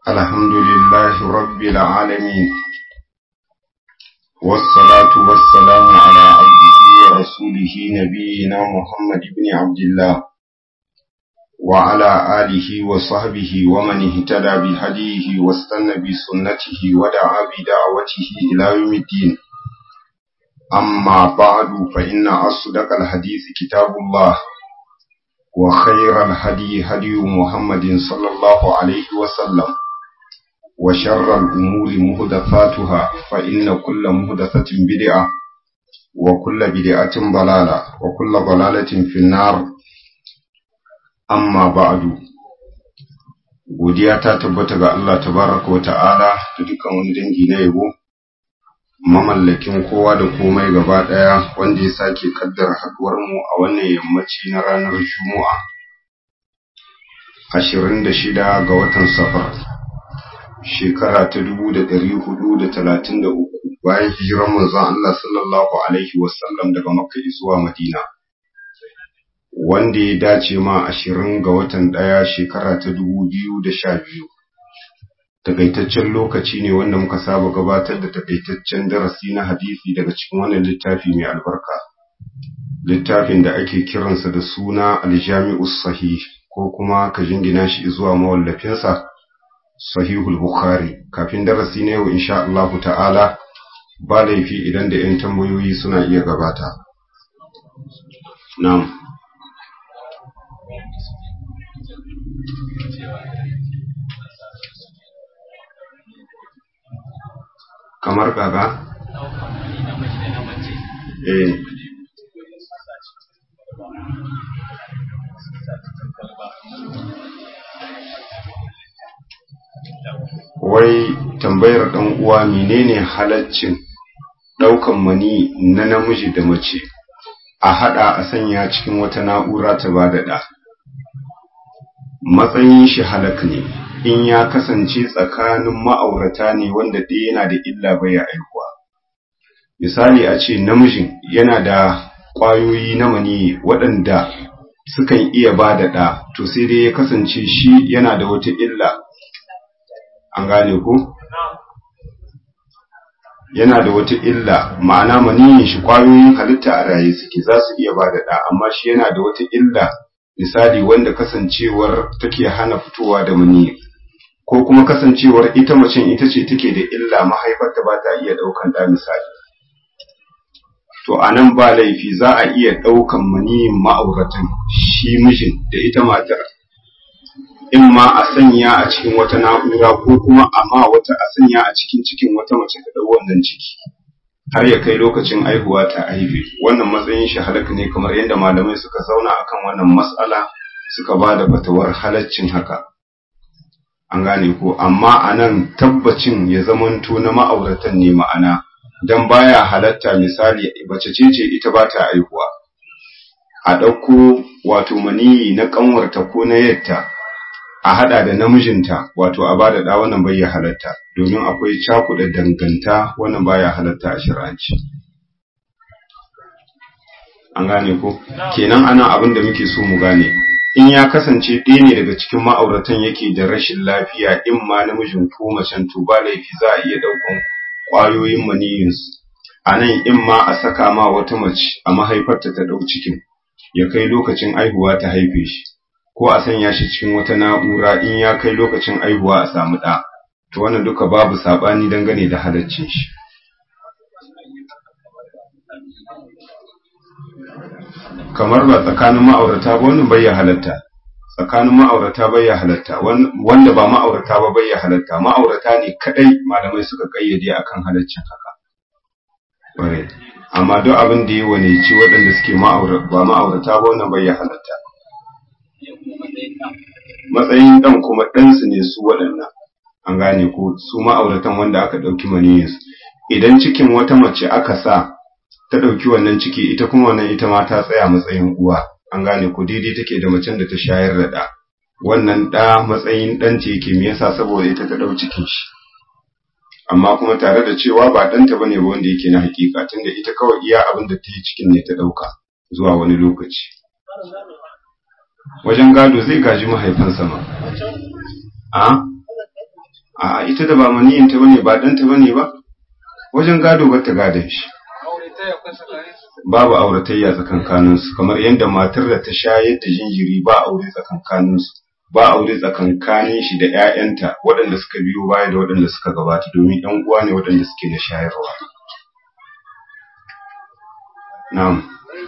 الحمد لله رب العالمين، والصلاة والسلام على عبده ورسوله نبينا محمد بن عبد الله وعلى آله وصحبه ومن اهتدى بهديه واستنى بسنته ودعا بدعوته إلى يوم الدين. أما بعد فإن أصدق الحديث كتاب الله، وخير الهدي هدي محمد صلى الله عليه وسلم، وشر الأمور مهدفاتها فإن كل مهدفة بدعة وكل بدعة ضلالة وكل ضلالة في النار. أما بعد، godiya ta tabbata ga Allah tabaraka wa ta'ala da dukkan wani dangi na yabo, mamallakin kowa da komai gaba daya, wanda ya sake kaddara haduwar mu a wannan yammaci na ranar Juma'a 26 ga watan Safar, shekara ta 1433 bayan hijirar manzon Allah sallallahu alaihi wasallam daga Makka zuwa Madina, wanda ya dace ma 20 ga watan ɗaya shekara ta 2012. Takaitaccen lokaci ne wanda muka saba gabatar da takaitaccen darasi na hadisi daga cikin wannan littafi mai albarka, littafin da ake kiransa da suna Al-Jami'us Sahih, ko kuma ka jingina shi zuwa mawallafinsa Sahihul Bukhari. Kafin darasi na yau insha Allah ta'ala, ba laifi idan da 'yan tambayoyi suna iya gabata. Na'am. Kamar kaga? Wai tambayar ɗan uwa, menene halaccin ɗaukan mani na namiji da mace a haɗa a sanya cikin wata na'ura ta bada ɗa? Matsayin shi halak ne in ya kasance tsakanin ma'aurata ne wanda ɗaya yana da illa bai aihuwa. Misali a ce namijin yana da ƙwayoyi na mani waɗanda sukan iya bada ɗa, to sai dai ya kasance shi yana da wata illa. An gane ko? Yana da wata illa, ma'ana maniyin shi ƙwayoyin halitta a raye suke, za su iya bada ɗa, amma shi yana da wata illa, misali wanda kasancewar take hana fitowa da maniyi, ko kuma kasancewar ita macen ita ce take da illa, mahaifarta ba ta iya ɗaukan ɗa misali. To a nan ba laifi, za a iya ɗaukan maniyin ma'auratan, shi mijin da ita matar, in ma a sanya a cikin wata na'ura, ko kuma amma wata a sanya a cikin wata mace ta ɗau wannan ciki har ya kai lokacin aihuwa ta haife. Wannan matsayin shi halaka ne, kamar yadda malamai suka zauna akan wannan mas'ala suka ba da fatawar halaccin haka. An gane ko? Amma anan tabbacin ya zamanto na ma'auratan ne, ma'ana dan baya halatta misali bace ce ita ba ta aihuwa, a ɗauko wato maniyi na ƙanwarta ko na yatta a hada da namijinta, wato a bada da, wannan bai ya halatta, domin akwai cakuɗa danganta, wannan baya halatta a shari'anci. An gane ko? Kenan ana abin da muke so mu gane, in ya kasance ɗaya ne daga cikin ma'auratan yake da rashin lafiya, in ma namijin ko macen, to ba laifi za a iya ɗaukan ƙwayoyin maniyinsu a nan, in ma a saka ma wata mace a mahaifarta ta ɗau cikin ya kai lokacin aihuwa ta haife shi, ko a sanya shi cikin wata na'ura, in ya kai lokacin aihuwa a samu ɗa. To wannan duka babu saɓani dangane da halaccin shi. Kamar ba tsakanin ma'aurata ba, wannan bai ya halatta. Tsakanin ma'aurata bai ya halatta, wanda ba ma'aurata ba bai ya halatta. Ma'aurata ne kadai malamai suka kayyade akan halaccin haka. Bare, amma duk abin da ya waneci waɗanda suke ba ma'aurata ba, wannan bai ya halatta. Matsayin ɗan kuma ɗansu ne su waɗannan. An gane ko? Su ma'auratan wanda aka ɗauki maniyinsu, idan cikin wata mace aka sa ta ɗauki wannan ciki, ita kuma wannan ita ma ta tsaya matsayin uwa. An gane ko? Daidai take da macen da ta shayar da ɗa, wannan ɗa matsayin ɗanta yake. Me yasa? saboda ita ta ɗau cikin shi, amma kuma tare da cewa ba ɗanta bane ba wanda yake na hakika, tunda ita kawai iya abin da ta yi cikin ne ta ɗauka zuwa wani lokaci. wajen gado zai gaji mahaifansa ma. A? a ita da ba maniyin ta bane ba dan ta bane ba wajen gado ba ta gadan shi babu auratayya tsakankanin su kamar yadda matar da ta shayar da jinjiri ba aure tsakankanin su ba aure tsakankanin shi da ƴaƴanta waɗanda suka biyo baya da waɗanda suka gabata domin ƴan uwa ne waɗanda suke na shayarwa. Na'am.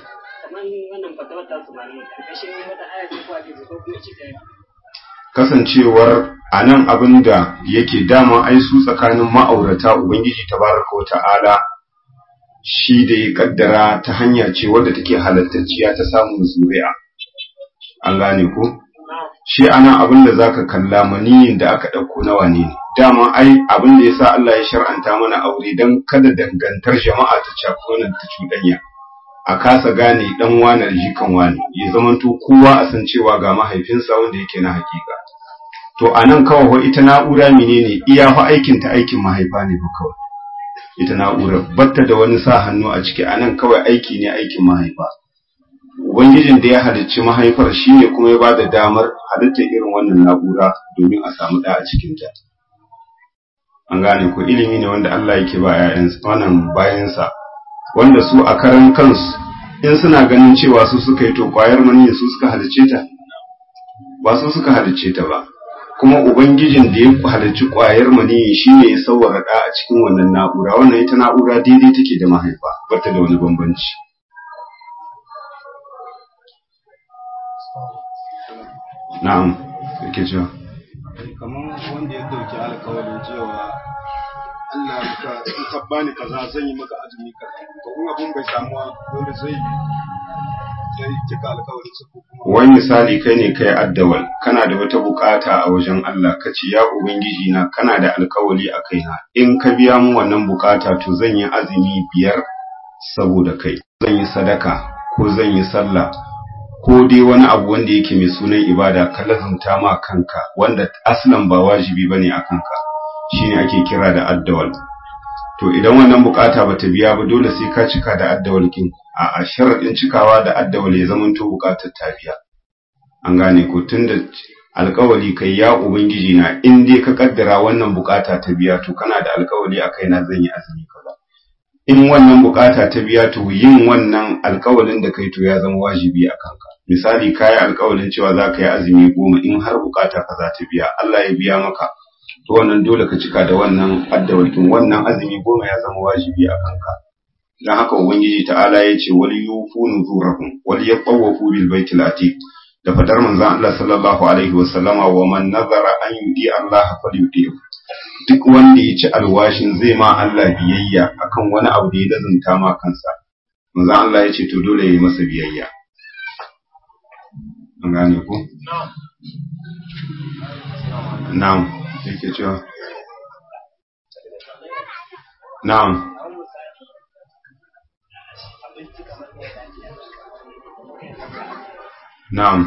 Kasancewar a nan abin da yake dama ai su tsakanin ma'aurata Ubangiji tabaraka wa ta'ala shi da ya kaddara ta hanya ce wadda take halattacciya ta samun zuri'a. An gane ko? Shi anan abin da zaka kalla maniyin da aka ɗauko nawa ne. Dama ai abin da yasa Allah ya shar'anta mana aure dan kada dangantar jama'a ta cakunan ta cuɗanya. A kasa gane dan wane da jikan wane ya zamanto kowa a san cewa ga mahaifinsa wanda yake na hakika. To anan kawai ita na'ura menene iya fa aikin ta aikin mahaifa ne ba kawai. Ita na'urar batta da wani sa hannu a ciki anan kawai aiki ne aikin mahaifa. Ubangijin da ya halicci mahaifar shine kuma ya bada damar halitta irin wannan na'ura domin a samu da a cikin ta. An gane ko ilimi ne wanda Allah yake ba ƴaƴansa wannan bayansa wanda su a karan kansu in suna ganin cewa su suka yi to kwayar mani su suka halicce ta ba su suka halicce ta ba kuma ubangijin da ya halicci kwayar mani shine ya sawwara da a cikin wannan na'ura wannan ita na'ura daidai take da mahaifa bata da wani bambanci. Na'am yake cewa kamar wanda ya dauki alƙawarin cewa Allah ka bani kaza zan yi maka azumi kaza to in abun bai samuwa dole sai cika alƙawarin sa ko kuma wani misali kai ne kai addawal kana da wata bukata a wajen Allah kace ya ubangiji na kana da alƙawari a kaina in ka biya mu wannan bukata to zan yi azumi 5 saboda kai zan yi sadaka ko zan yi sallah ko dai wani abu wanda yake mai sunan ibada ka lazumta ma kanka wanda aslan ba wajibi bane a kanka shine ake kira da addawal. To idan wannan bukata bata biya ba dole sai ka cika da addawal kin a sharadin cikawa da addawal ya zamanto bukatar ta biya. An gane ko tunda alƙawari kai ya ubangiji na in dai ka kaddara wannan bukata ta biya to kana da alƙawari a kaina zan yi azumi kaza. In wannan bukata ta biya to yin wannan alƙawarin da kai to ya zama wajibi a kanka. Misali kai alƙawarin cewa za ka yi azumi 10 in har bukata kaza ta biya Allah ya biya maka to wannan dole ka cika da wannan addawarkin wannan azumi 10 ya zama wajibi a kanka. Dan haka ubangiji ta'ala ya ce wal yufu nuzurahum wal yatawafu bil baitil atiq da fadar manzon Allah sallallahu alaihi wasallama wa man nazara an yudi Allah falyudi duk wanda ya ci alwashin zai ma Allah biyayya akan wani abu da ya lazumta ma kansa manzon Allah ya ce to dole ya yi masa biyayya. An gane ko? Na'am yake cewa na'am na'am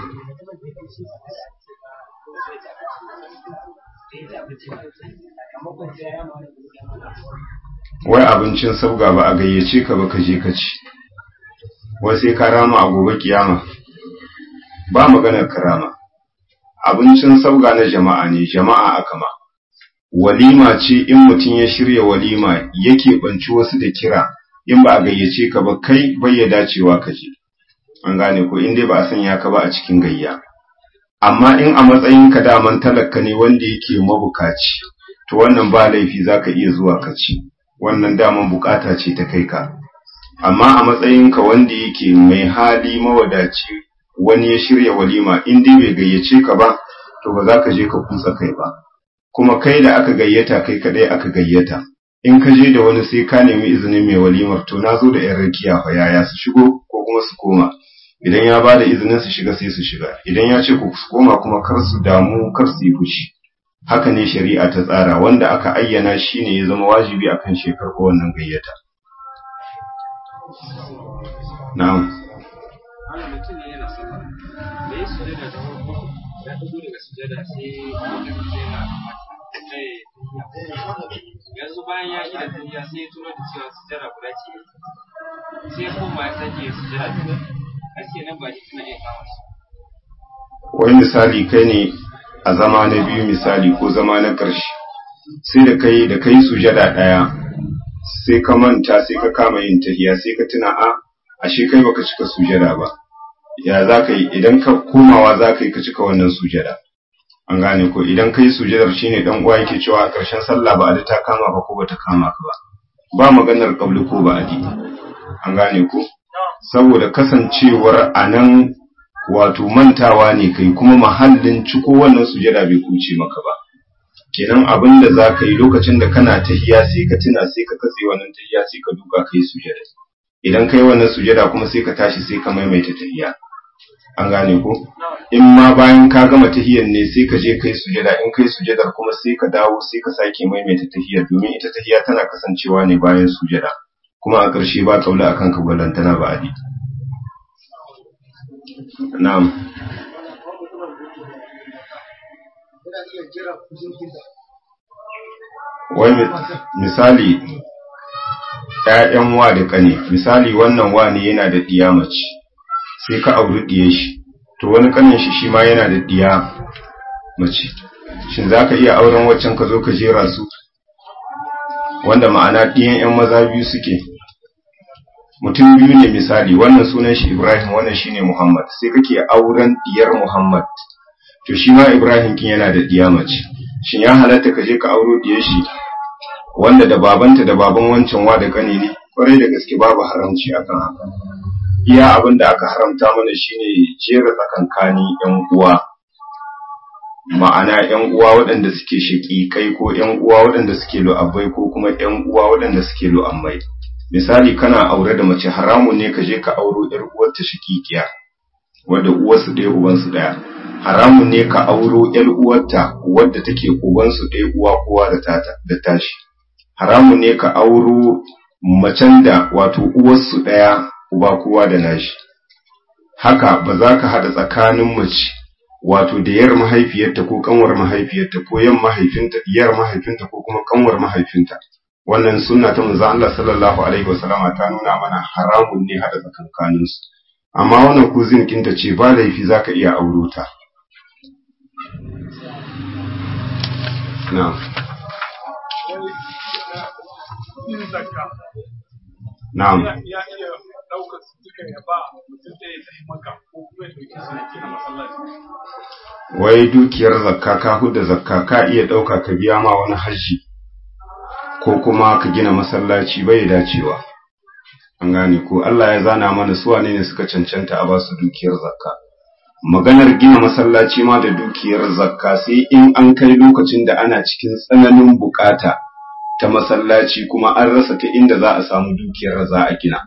wai abincin sabga ba a gayyace ka ba ka je ka ci wai sai ka rama a gobe kiyama ba maganar karama abincin sabga na jama'a ne jama'a aka ma walima ce in mutum ya shirya walima yake banci wasu da kira in ba a gayyace ka ba kai bai ya dacewa ka je an gane ko in dai ba a sanya ka ba a cikin gayya amma in a matsayin ka daman talaka ne wanda yake mabukaci to wannan ba laifi zaka iya zuwa ka ci wannan daman bukata ce ta kai ka amma a matsayin ka wanda yake mai hali mawadaci wani ya shirya walima in dai bai gayyace ka ba to ba za ka je ka kutsa kai ba kuma kai da aka gayyata kai kadai aka gayyata in ka je da wani sai ka nemi izinin mai walimar to nazo da yan rakiya fa yaya su shigo ko kuma su koma idan ya bada izinin su shiga sai su shiga idan ya ce ku su koma kuma kar su damu kar su yi fushi haka ne shari'a ta tsara wanda aka ayyana shine ya zama wajibi akan shekar ko wannan gayyata na'am ana mutum ne yana sallah da ya sujada da farko ya tago daga sujada sai yanzu bayan ya yi da tafiya sai ya tura da cewa sujada guda ce sai ya koma ya sake sujada ta ake nan ba shi tana iya kama shi wani misali kai ne a zama na biyu misali ko zama na ƙarshe sai da kai sujada ɗaya sai ka manta sai ka kama yin tahiya sai ka tuna ashe kai baka cika sujada ba, ya za ka yi idan ka komawa za ka yi ka cika wannan sujada. An gane ko idan kai sujadar shine dan uwa yake cewa a ƙarshen sallah ba a ta kama ba ko bata kama ka ba maganar qabli ko ba adi. An gane ko saboda kasancewar anan wato mantawa ne kai kuma mahallin ciko wannan sujada bai kuce maka ba, kenan abin da za ka yi lokacin da kana tahiya sai ka tuna sai ka katse wannan tahiya sai ka duka kai sujada, idan kai wannan sujada kuma sai ka tashi sai ka maimaita tahiya. An gane ko in ma bayan ka gama tahiyar ne sai ka je kai sujada, in kai sujadar kuma sai ka dawo sai ka sake maimaita tahiyar, domin ita tahiya tana kasancewa ne bayan sujada kuma a ƙarshe ba kaula akan ka ballantana ba adi. Na'am. Wai misali ƴaƴan wa da ƙane, misali wannan wa ne yana da ɗiya mace sai ka auri ɗiye shi, to wani ƙanin shi ma yana da ɗiya mace, shin za ka iya auren waccan ka zo ka jera su wanda ma'ana ɗiyan ƴan maza biyu suke, mutum biyu ne misali wannan sunan shi Ibrahim wannan shine Muhammad, sai kake auren ɗiyar Muhammad, to shi ma Ibrahim kin yana da ɗiya mace, shin ya halatta ka je ka auro ɗiyar shi wanda da babanta da baban wancan wa da ƙane ne? Kwarai da gaske babu haramci akan haka. Iya abin da aka haramta mana shine jera tsakankani ƴan uwa, ma'ana ƴan uwa waɗanda suke shaƙiƙai ko ƴan uwa waɗanda suke lu'abbai ko kuma ƴan uwa waɗanda suke lu'ammai. Misali kana aure da mace haramun ne ka je ka auro ƴar uwarta shaƙiƙiya wadda uwarsu ɗaya ubansu ɗaya, haramun ne ka auro ƴar uwarta wadda take ubansu ɗaya uwa kowa da tashi, haramun ne ka auro macen da wato uwarsu ɗaya uba kowa da nashi. Haka ba za ka haɗa tsakanin mace wato da yar mahaifiyarta ko kanwar mahaifiyarta ko yan mahaifinta yar mahaifinta ko kuma kanwar mahaifinta. Wannan sunna ta manzo Allah sallallahu alaihi wasallama ta nuna mana haramun ne haɗa tsakankanin su. Amma wannan kuzin kinta ce ba laifi zaka iya auro ta. Na'am. Na'am. Wai dukiyar zakka ka hudda zakka ka iya ɗauka ka biya ma wani hajji ko kuma ka gina masallaci bai dacewa. An gane ko Allah ya zana mana su wane ne suka cancanta a basu dukiyar zakka. Maganar gina masallaci ma da dukiyar zakka sai in an kai lokacin da ana cikin tsananin bukata ta masallaci kuma an rasa ta inda za a samu dukiyar za a gina.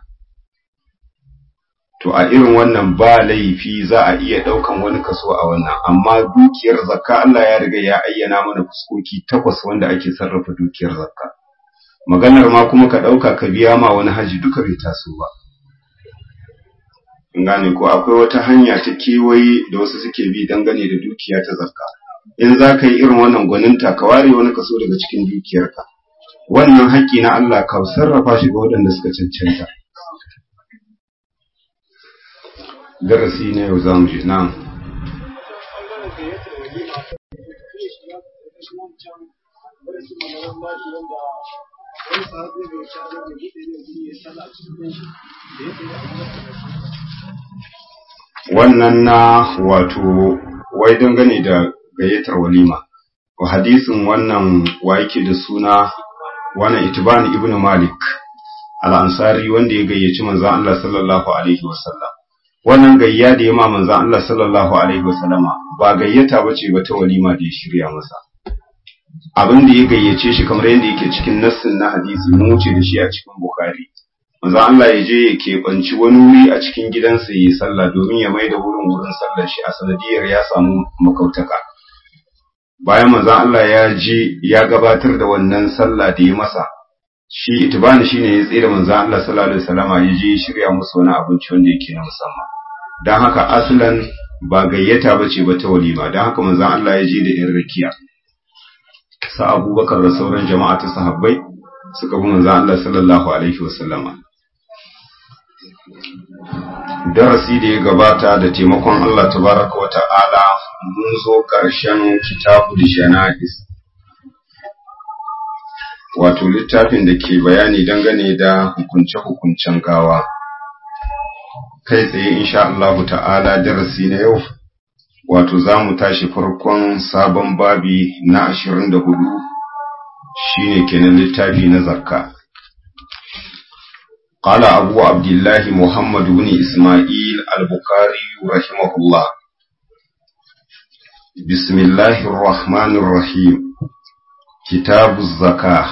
To a irin wannan ba laifi za a iya ɗaukan wani kaso a wannan, amma dukiyar zakka Allah ya riga ya ayyana mana fuskoki 8 wanda ake sarrafa dukiyar zakka. Maganar ma kuma ka ɗauka ka biya ma wani haji duka bai taso ba. In gane ko akwai wata hanya ta kewaye da wasu suke bi dangane da dukiya ta zakka. In za ka yi irin wannan gwaninta ka ware wani kaso daga cikin dukiyarka. Wannan haƙƙi na Allah ka sarrafa shi ga waɗanda suka cancanta. Darasi ne yau zamu je nan. Wannan na wato wai dangane da gayyatar walima. Wa hadisin wannan wa yake da suna wannan Itban ibn Malik al-Ansari wanda ya gayyaci manzon Allah sallallahu alaihi wasallam. Wannan gayya da ya ma manzon Allah sallallahu alaihi wasallama ba gayyata bace ba ta walima da ya shirya masa. Abin da ya gayyace shi kamar yadda yake cikin nassin na hadisi mun wuce da shi a cikin Bukhari. Manzon Allah ya je ya keɓanci wani wuri a cikin gidansa ya yi sallah domin ya maida wurin sallar shi a sanadiyar ya samu makautaka. Bayan manzon Allah ya je ya gabatar da wannan sallah da ya masa, shi Itibani shine ya tsira manzon Allah sallallahu alaihi wasallama ya je ya shirya musu wani abinci wanda yake na musamman. Dan haka aslan ba gayyata bace ba ta walima, dan haka manzon Allah ya je da irin rakiya. Sa Abubakar da sauran jama'a ta sahabbai suka bi manzon Allah sallallahu alaihi wasallama. Darasi da ya gabata da taimakon Allah tabaraka wa ta'ala mun zo ƙarshen kitabul janaiz. wato littafin da ke bayani dangane da hukunce-hukuncen gawa. Kai tsaye insha Allahu ta'ala darasi na yau wato za mu tashi farkon sabon babi na 24 shine kenan littafi na zakka. قال أبو عبد الله محمد بن إسماعيل البخاري رحمه الله بسم الله الرحمن الرحيم كتاب الزكاة.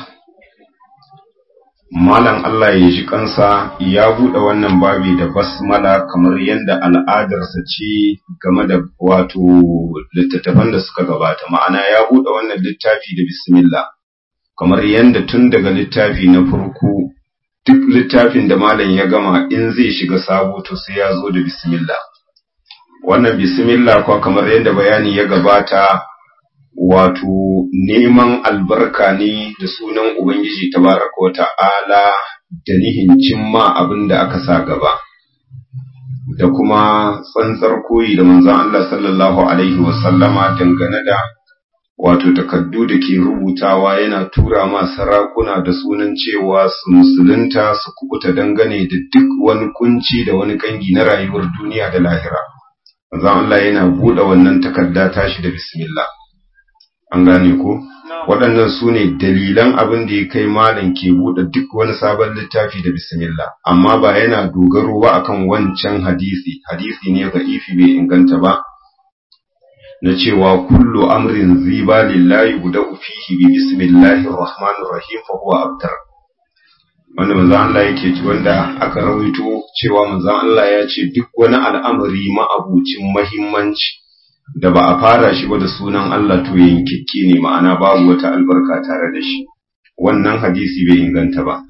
Malam Allah ya ji kansa ya buɗe wannan babi da basmala kamar yadda al'adarsa ce game da wato littattafan da suka gabata, ma'ana ya buɗe wannan littafi da bismillah kamar yadda tun daga littafi na farko duk littafin da malam ya gama in zai shiga sabo to sai ya zo da bismillah. Wannan bismillah kuwa kamar yadda bayani ya gabata wato neman albarka ne da sunan Ubangiji tabaraka wa ta'ala da nihin cimma abin da aka sa gaba, da kuma tsantsar koyi da manzon Allah sallallahu alaihi wasallama dangane da wato takaddu da ke rubutawa yana tura ma sarakuna da sunan cewa su musulunta su kubuta dangane da duk wani kunci da wani kangi na rayuwar duniya da lahira. Manzon Allah yana buɗe wannan takarda tashi da bismillah. An gane ko? Waɗannan su ne dalilan abin da ya kai malam ke buɗe duk wani sabon littafi da bismillah, amma ba yana dogaro ba akan wancan hadisi ne da'ifi bai inganta ba, na cewa kullu amrin ziba lillahi buda'u fihi bi bismillahir rahmanir rahim fa huwa abtar. Wanda manzon Allah yake ci, wanda aka rawaito cewa manzon Allah ya ce duk wani al'amari ma'abucin muhimmanci da ba a fara shi ba da sunan Allah to yankikke ne, ma'ana babu wata albarka tare da shi. Wannan hadisi bai inganta ba.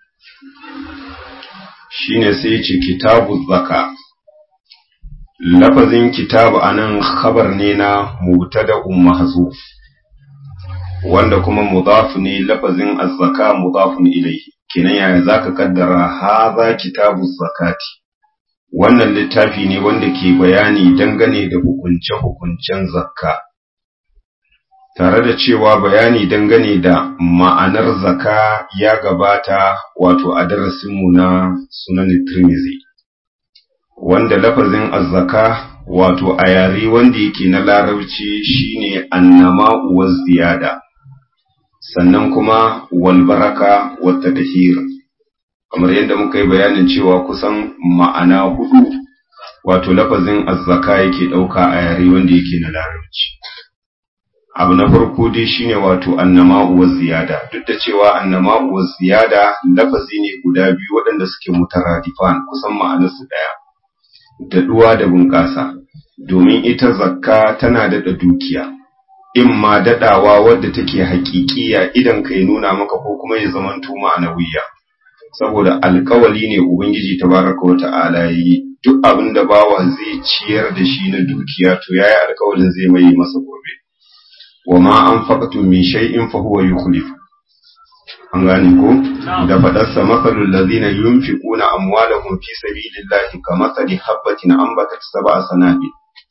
Shine sai ya ce kitabu zaka. Lafazin kitabu anan khabar ne na mubtada'un mahzuf, wanda kuma mudaf ne, lafazin az-zaka mudafun ilayhi. Kenan yaya zaka kaddara hadha kitabu zakati? Wannan littafi ne wanda ke bayani dangane da hukunce-hukuncen zakka, tare da cewa bayani dangane da ma'anar zakka ya gabata wato a darasinmu na Sunan Tirmidhi, wanda lafazin az-zaka wato a yare wanda yake na larabci shine annama'u wa ziyada, sannan kuma wal baraka wa tadhir, kamar yadda muka yi bayanin cewa kusan ma'ana hudu wato lafazin az-zaka yake dauka a yare wanda yake na larabci. Abu na farko dai shine wato annama'u wa ziyada, duk da cewa annama'u wa ziyada lafazi ne guda biyu waɗanda suke mutaradifan, kusan ma'anarsu daya, daɗuwa da bunƙasa, domin ita zakka tana daɗa dukiya, in ma daɗawa wadda take haƙiƙiya idan kai nuna maka, ko kuma ya zamanto ma'anawiya, saboda alƙawali ne Ubangiji tabaraka wa ta'ala yi, duk abin da bawa zai ciyar da shi na dukiya to yayi alƙawalin zai mai masa gobe. Wa ma anfaqtum min shay'in fa huwa yukhlif. An gane ko? Da fadarsa masalul ladina yunfiquna amwalahum fi sabilillahi kamathali habatin anbatat sab'a sanabil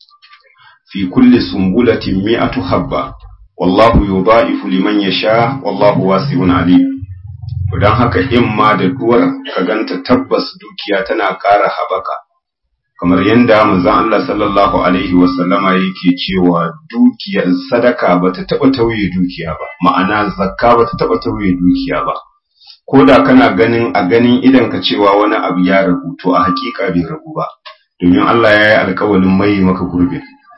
fi kulli sumbulatin mi'atu habba wallahu yudha'ifu liman yasha wallahu wasi'un alim. To dan haka in ma da duwar ka ganta tabbas dukiya tana ƙara habaka, kamar yanda manzon Allah sallallahu alaihi wasallama yake cewa dukiyar sadaka bata taba tauye dukiya ba, ma'ana zakka bata taba tauye dukiya ba. Ko da kana ganin a ganin idan ka cewa wani abu ya ragu, to a hakika bai ragu ba, domin Allah ya yi alƙawarin mai maka gurbin.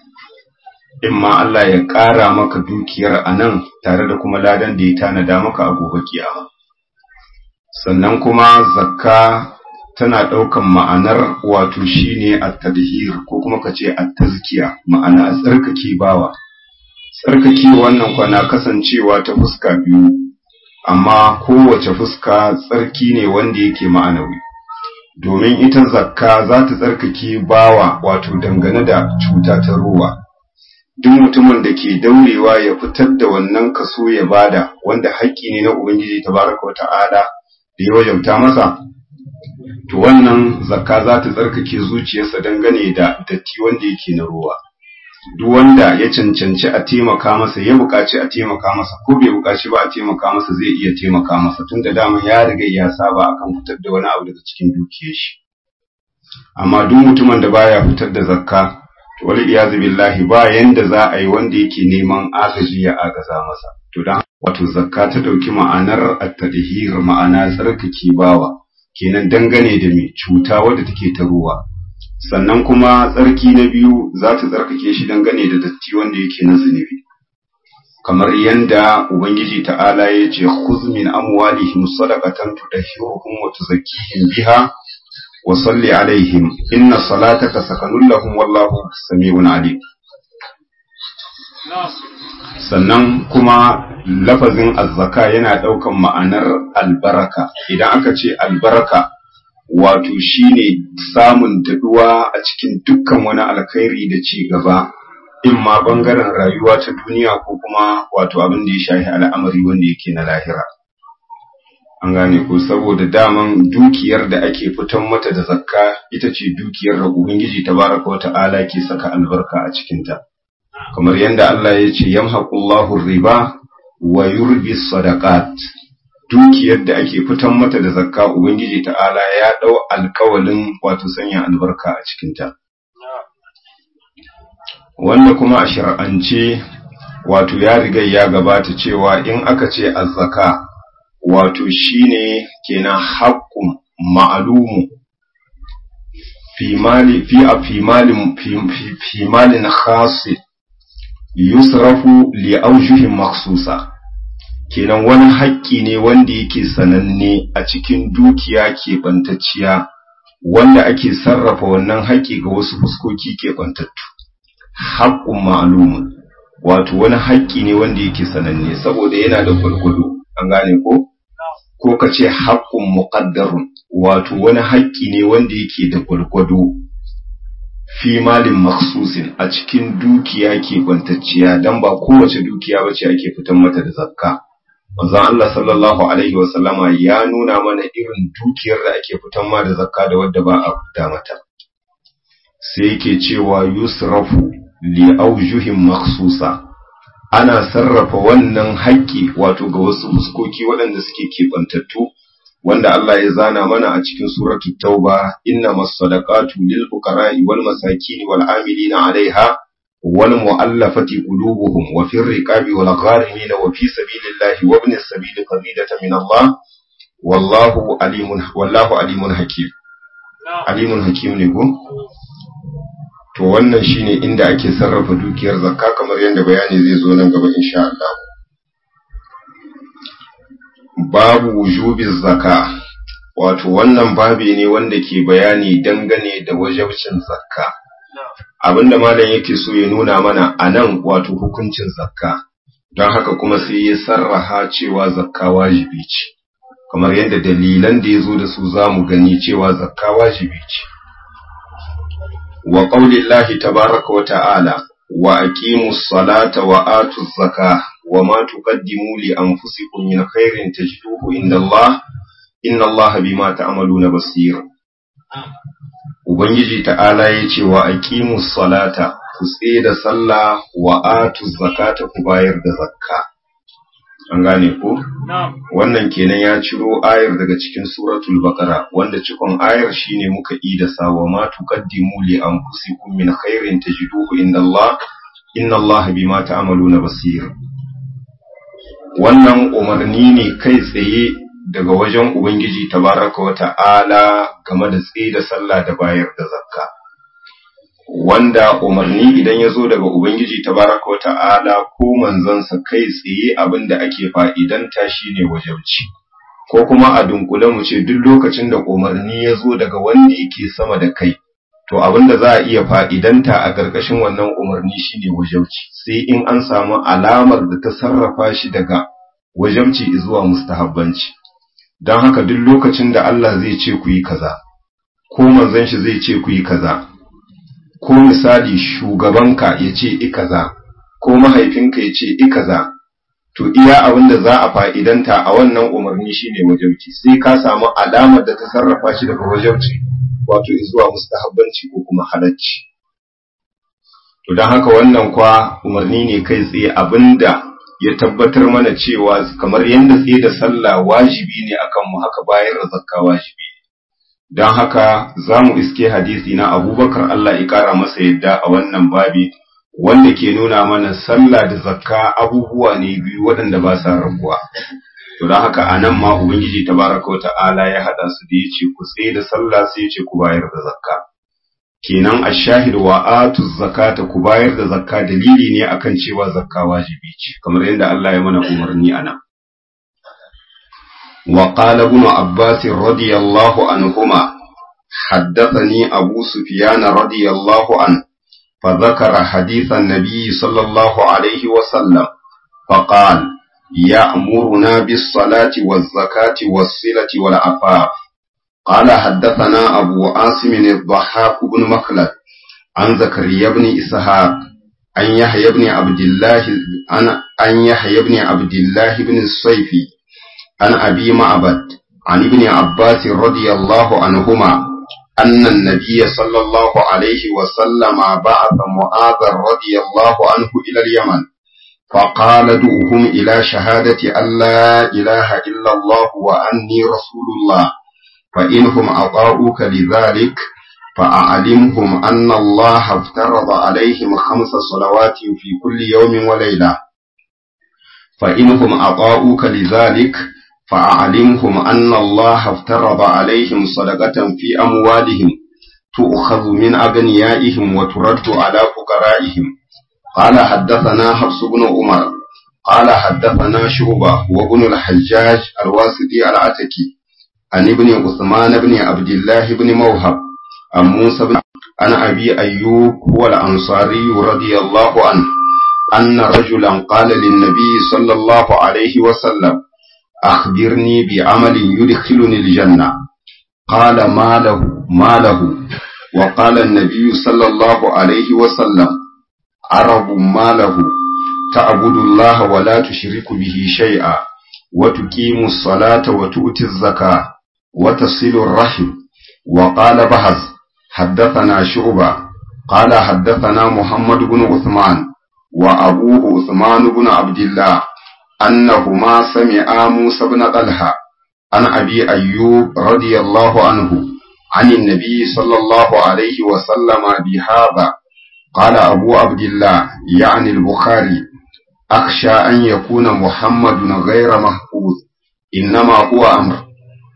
In ma Allah ya ƙara maka dukiyar a nan tare da kuma ladan da ya tanada maka a gobe kiyama. Sannan kuma zakka tana ɗaukan ma'anar wato shine at-tadhir, ko kuma kace at-tazkiya, ma'ana tsarkake bawa. Tsarkake wannan kwana kasancewa ta fuska biyu, amma kowace fuska tsarki ne wanda yake ma'anawi. Domin ita zakka za ta tsarkake bawa wato dangane da cuta ta ruwa. Duk mutumin da ke daurewa ya fitar da wannan kaso ya bada, wanda haƙƙi ne na Ubangiji tabaraka wa ta'ala da ya wajabta masa, to wannan zakka za ta tsarkake zuciyarsa dangane da datti wanda yake na ruwa. duk wanda ya cancanci a taimaka masa ya buƙaci a taimaka masa ko bai buƙaci ba a taimaka masa zai iya taimaka masa tunda dama ya riga ya saba akan fitar da wani abu daga cikin dukiyar shi. Amma duk mutumin da baya fitar da zakka to wal iyazu billahi ba yanda za a yi wanda yake neman agaji ya agaza masa. To dan wato zakka ta dauki ma'anar at-tadhhir, ma'ana tsarkake bawa kenan dangane da mai cuta wadda take ta ruwa. Sannan kuma tsarki na biyu za ta tsarkake shi dangane da datti wanda yake na zunubi, kamar yanda Ubangiji ta'ala ya ce khudh min amwalihim sadaqatan tudahhiruhum wa tuzakkihim biha wa salli alaihim inna salataka sakanun lahum wallahu sami'un alim. Sannan kuma lafazin azzaka yana daukan ma'anar albaraka. Idan aka ce albaraka wato shine samun daduwa a cikin dukkan wani alkhairi da ci gaba, in ma bangaren rayuwa ta duniya ko kuma wato abin da ya shafi al'amari wanda yake na lahira. An gane ko, saboda daman dukiyar da ake fitan mata da zakka ita ce dukiyar da Ubangiji tabaraka wa ta'ala ke saka albarka a cikinta, kamar yadda Allah ya ce yamhaqullahu riba wa yurbi sadaqat. Dukiyar da ake fitan mata da zakka Ubangiji ta'ala ya dau alkawalin wato sanya albarka a cikinta, wanda kuma a shar'ance wato ya riga ya gabata cewa in aka ce azzaka wato shine kenan haqqun ma'lumu fi malin khas yusrafu li awjuhin makhsusa. Kenan wani haƙƙi ne wanda yake sananne a cikin dukiya keɓantacciya wanda ake sarrafa wannan haƙƙi ga wasu fuskoki keɓantattu. Haƙƙun ma'lumun wato wani haƙƙi ne wanda yake sananne saboda yana da gwargwado, an gane ko ka ce haƙƙun muqaddarun wato wani haƙƙi ne wanda yake da gwargwado fi malin makhsusin a cikin dukiya keɓantacciya, dan ba kowace dukiya bace ake fitan mata da zakka. Manzon Allah sallallahu alaihi wa sallama ya nuna mana irin dukiyar da ake fitan ma da zakka da wadda ba a fita mata. Sai yake cewa yusrafu li awjuhin makhsusa, ana sarrafa wannan haƙƙi wato ga wasu fuskoki waɗanda suke keɓantattu wanda Allah ya zana mana a cikin suratul Tauba, innamas sadaqatu lil fuqara'i wal masakin wal 'amilina 'alayha wal mu'allafati qulubuhum wa fir riqabi wal gharimin wa fi sabilillahi wa ibnis sabili fadilatan min Allah wallahu alimun hakim. Alimun hakim ne ko? To wannan shine inda ake sarrafa dukiyar zakka kamar yadda bayani zai zo nan gaba insha Allah. Babu wujubiz zakka, wato wannan babi ne wanda ke bayani dangane da wajibcin zakka. Abinda malam yake so ya nuna mana anan wato hukuncin zakka, don haka kuma sai ya sarraha cewa zakka wajibi ce, kamar yadda dalilan da ya zo da su za mu gani cewa zakka wajibi ce. Wa qaulillahi tabaraka wa ta'ala wa aqimus salata wa atuz zakah wa ma tuqaddimu li anfusikum min khairin tajiduhu indallahi innallaha bima ta'maluna basir. Ubangiji ta'ala yace wa aqimus salata, ku tsaye da sallah, wa atuz zakata, ku bayar da zakka. An gane ko? Wannan kenan ya ciro ayar daga cikin suratul baqara, wanda cikon ayar shine muka ida sawa ma tuqaddimu li anfusikum min khairin tajiduhu indallahi innallaha bima ta'maluna basir. Wannan umarni ne kai tsaye daga wajen Ubangiji tabaraka wa ta'ala game da tsaye da sallah da bayar da zakka, wanda umarni idan ya zo daga Ubangiji tabaraka wa ta'ala ko manzansa kai tsaye abinda ake fa'idanta shine wajibci, ko kuma a dunkule mu ce duk lokacin da umarni ya zo daga wanda yake sama da kai, to abinda za a iya fa'idanta a ƙarƙashin wannan umarni shine wajibci, sai in an samu alamar da ta sarrafa shi daga wajibci zuwa mustahabbanci. Don haka duk lokacin da Allah zai ce ku yi kaza, ko manzon shi zai ce ku yi kaza, ko misali shugabanka ya ce i kaza, ko mahaifinka ya ce i kaza, to iya abin da za a fa'idanta a wannan umarni shine wajibci, sai ka samu alamar da ta sarrafa shi daga wajibci wato zuwa mustahabbanci ko kuma halacci. to don haka wannan kwa umarni ne kai tsaye abinda ya tabbatar mana cewa kamar yadda tsaye da sallah wajibi ne akan mu haka bayar da zakka wajibi. Don haka za mu iske hadisi na Abubakar Allah ya kara masa yadda a wannan babi wanda ke nuna mana sallah da zakka abubuwa ne biyu waɗanda ba sa rabuwa. To don haka a nan ma Ubangiji tabaraka wa ta'ala ya haɗa su da ya ce ku tsaye da sallah sai ya ce ku bayar da zakka. Kenan ashahid wa atu zakata ku bayar da zakka dalili ne akan cewa zakka wajibi ce kamar yadda Allah ya mana umarni ana. Wa qala ibn Abbas radiyallahu anhuma haddathani Abu Sufyan radiyallahu an fa dhakara hadith an-nabi sallallahu alayhi wa sallam fa qala ya'muruna bis-salati waz-zakati was-silati wal-afaf. قال حدثنا أبو عاصم الضحاك بن مخلد عن زكريا بن إسحاق عن يحيى بن عبد الله بن الصيفي عن أبي معبد عن ابن عباس رضي الله عنهما أن النبي صلى الله عليه وسلم بعث معاذ رضي الله عنه إلى اليمن فقال ادعوهم إلى شهادة أن لا إله إلا الله وأني رسول الله فإنهم أطاعوك لذلك فأعلمهم أن الله افترض عليهم 5 صلوات في كل يوم وليلة فإنهم أطاعوك لذلك فأعلمهم أن الله افترض عليهم صدقة في أموالهم تؤخذ من أغنيائهم وترد على فقرائهم. قال حدثنا حفص بن عمر قال حدثنا شعبة وابن الحجاج الواسطي العتكي عن ابن عثمان بن عبد الله بن موهب عن موسى بن عن أبي أيوب هو الأنصاري رضي الله عنه أن رجلا قال للنبي صلى الله عليه وسلم أخبرني بعمل يدخلني الجنة قال ما له وقال النبي صلى الله عليه وسلم عرب ما له تعبد الله ولا تشرك به شيئا وتقيم الصلاة وتؤتي الزكاة وتصل الرحم. وقال بهز حدثنا شعبة قال حدثنا محمد بن عثمان وأبوه عثمان بن عبد الله أنهما سمعا موسى بن طلحة عن أبي أيوب رضي الله عنه عن النبي صلى الله عليه وسلم بهذا. قال أبو عبد الله يعني البخاري أخشى أن يكون محمد غير محفوظ إنما هو أمر.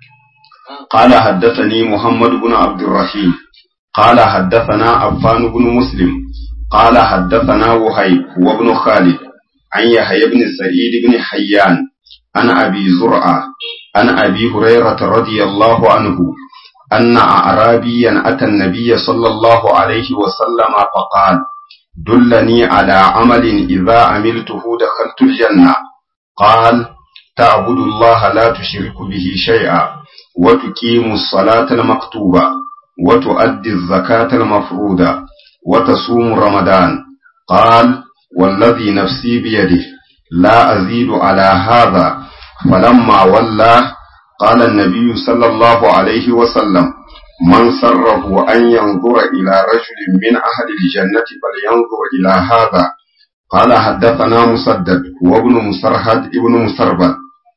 قال حدثني محمد بن عبد الرحيم قال حدثنا عفان بن مسلم قال حدثنا وهيب وابن خالد عن يحيى بن سعيد بن حيان عن أبي زرعة عن أبي هريرة رضي الله عنه أن أعرابيا أتى النبي صلى الله عليه وسلم فقال دلني على عمل إذا عملته دخلت الجنة. قال تعبد الله لا تشرك به شيئا وتقيم الصلاة المكتوبة وتؤدي الزكاة المفروضة وتصوم رمضان. قال والذي نفسي بيده لا أزيد على هذا. فلما ولى قال النبي صلى الله عليه وسلم من سره أن ينظر إلى رجل من أهل الجنة فلينظر إلى هذا. قال حدثنا مسدد وابن مسرهد ابن مسربل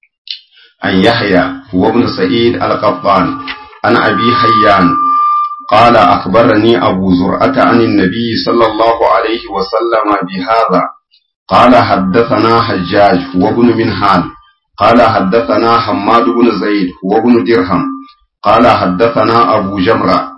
عن يحيى وابن سعيد القطان عن أبي حيان قال أخبرني أبو زرعة عن النبي صلى الله عليه وسلم بهذا. قال حدثنا حجاج وابن منهال قال حدثنا حماد بن زيد وابن درهم قال حدثنا أبو جمرة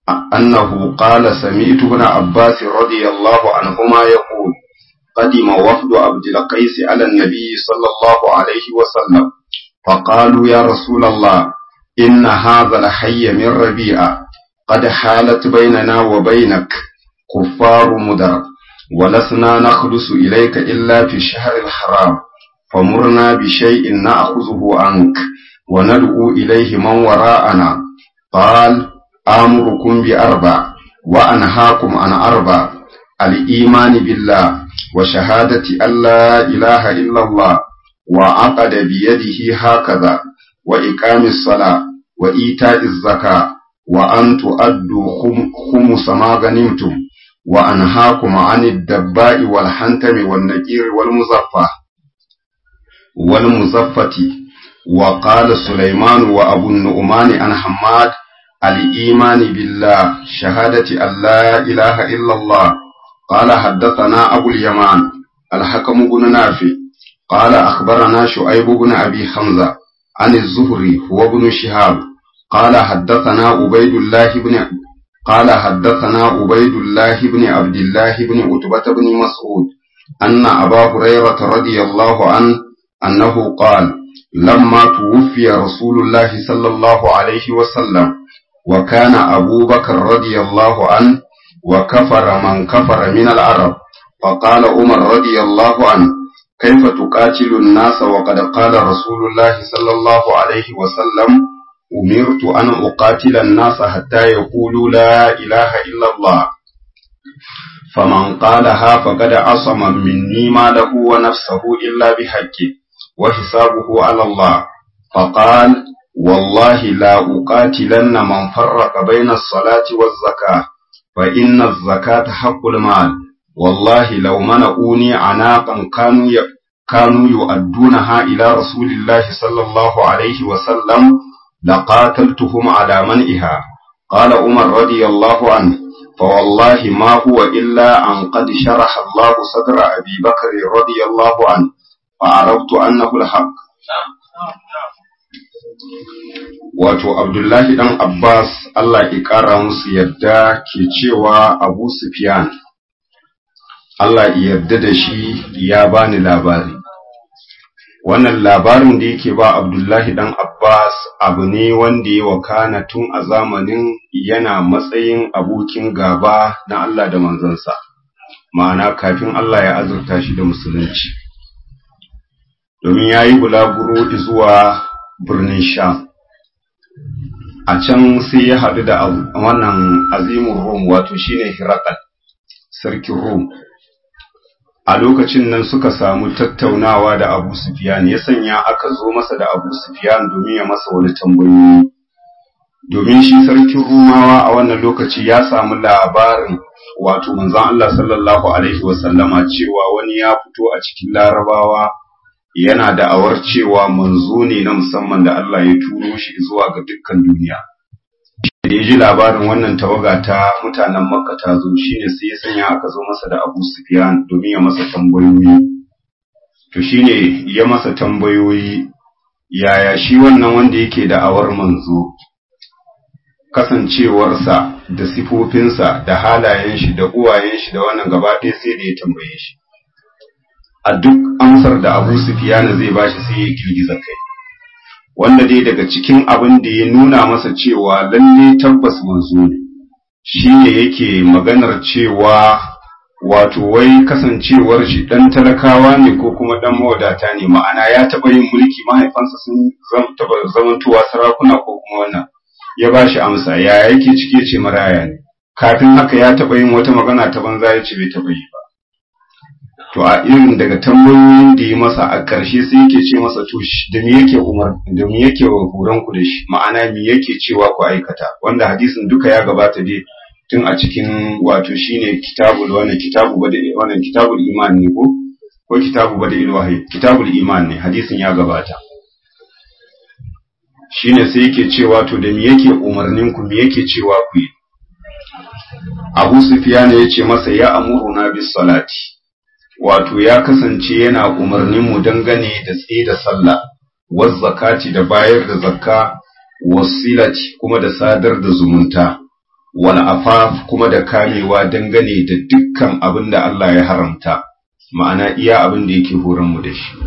أنه قال سمعت ابن عباس رضي الله عنهما يقول قدم وفد عبد القيس على النبي صلى الله عليه وسلم فقالوا يا رسول الله إن هذا الحي من ربيعة قد حالت بيننا وبينك كفار مدر ولسنا نخلص إليك إلا في الشهر الحرام فمرنا بشيء نأخذه عنك وندعو إليه من وراءنا. قال آمركم بأربع وأنهاكم عن أربع الإيمان بالله وشهادة أن لا إله إلا الله وعقد بيده هكذا وإقام الصلاة وإيتاء الزكاة وأن تؤدوا خمس ما غنمتم وأنهاكم عن الدباء والحنتم والنجير والمزفة. وقال سليمان وأبو النعمان عن حماد الإيمان بالله شهادة أن لا إله إلا الله. قال حدثنا أبو اليمان الحكم بن نافع قال أخبرنا شعيب بن أبي حمزة عن الزهري هو ابن شهاب قال حدثنا عبيد الله بن عبد الله بن عتبة بن مسعود أن أبا هريرة رضي الله عنه أنه قال لما توفي رسول الله صلى الله عليه وسلم وكان أبو بكر رضي الله عنه وكفر من كفر من العرب فقال عمر رضي الله عنه كيف تقاتل الناس وقد قال رسول الله صلى الله عليه وسلم أمرت أن أقاتل الناس حتى يقولوا لا إله إلا الله فمن قالها فقد عصم مني ماله ونفسه إلا بحقه وحسابه على الله. فقال والله لا أقاتلن من فرق بين الصلاة والزكاة فإن الزكاة حق المال والله لو منعوني عناقا كانوا يؤدونها إلى رسول الله صلى الله عليه وسلم لقاتلتهم على منعها. قال عمر رضي الله عنه فوالله ما هو إلا أن قد شرح الله صدر أبي بكر رضي الله عنه فعرفت أنه الحق. wato Abdullahi dan Abbas Allah ya ƙara musu yadda ke cewa Abu Sufyan Allah ya yarda da shi ya bani labari. Wannan labarin da yake ba Abdullahi dan Abbas abu ne wanda ya wakana tun a zamanin yana matsayin abokin gaba na Allah da manzansa, ma'ana kafin Allah ya azurta shi da musulunci. Domin ya yi bulaguro zuwa birnin Sham. A can sai ya haɗu da wannan azimin Rum wato shine Hirakal, sarkin Rum. A lokacin nan suka samu tattaunawa da Abu Sufyan, ya sanya aka zo masa da Abu Sufyan domin ya masa wani tambayoyi. Domin shi sarkin Rumawa a wannan lokaci ya samu labarin wato manzon Allah sallallahu alaihi wasallama cewa wani ya fito a cikin Larabawa yana da'awar cewa manzo ne na musamman da Allah ya turo shi zuwa ga dukkan duniya. Da ya ji labarin wannan tawaga ta mutanen Makka ta zo shine sai ya sanya aka zo masa da Abu Sufyan domin ya masa tambayoyi. To shine ya masa tambayoyi yaya shi wannan wanda yake da'awar manzo kasancewarsa da sifofinsa da halayen shi da uwayen shi da wannan gaba ɗaya sai da ya tambaye shi. A duk amsar da Abu Sufyan zai bashi sai ya girgiza kai, wanda dai daga cikin abin da ya nuna masa cewa lalle tabbas manzo ne shine yake maganar cewa wato wai kasancewar shi dan talakawa ne ko kuma dan mawadata ne, ma'ana ya taba yin mulki mahaifansa sun taba zamantowa sarakuna ko kuma wannan. Ya bashi amsa ya yake cike ce maraya ne, kafin haka ya taba yin wata magana ta banza ya ce bai taba yi ba. To a irin daga tambayoyin da yi masa a ƙarshe sai yake ce masa to da me yake horon ku da shi, ma'ana me yake cewa ku aikata, wanda hadisin duka ya gabata dai tun a cikin wato shine kitabul iman ne ko kitabu bada'il wahyi, kitabul iman ne, hadisin ya gabata. Shine sai yake cewa to da me yake umarnin ku, me yake cewa ku yi. Abu Sufyan ya ce masa ya amuruna bis salati, wato ya kasance yana umarnin mu dangane da tsaye da sallah, waz zakati da bayar da zakka, wasilati kuma da sadar da zumunta, wal afaf kuma da kamewa dangane da dukkan abin da Allah ya haramta, ma'ana iya abin da yake horon mu da shi.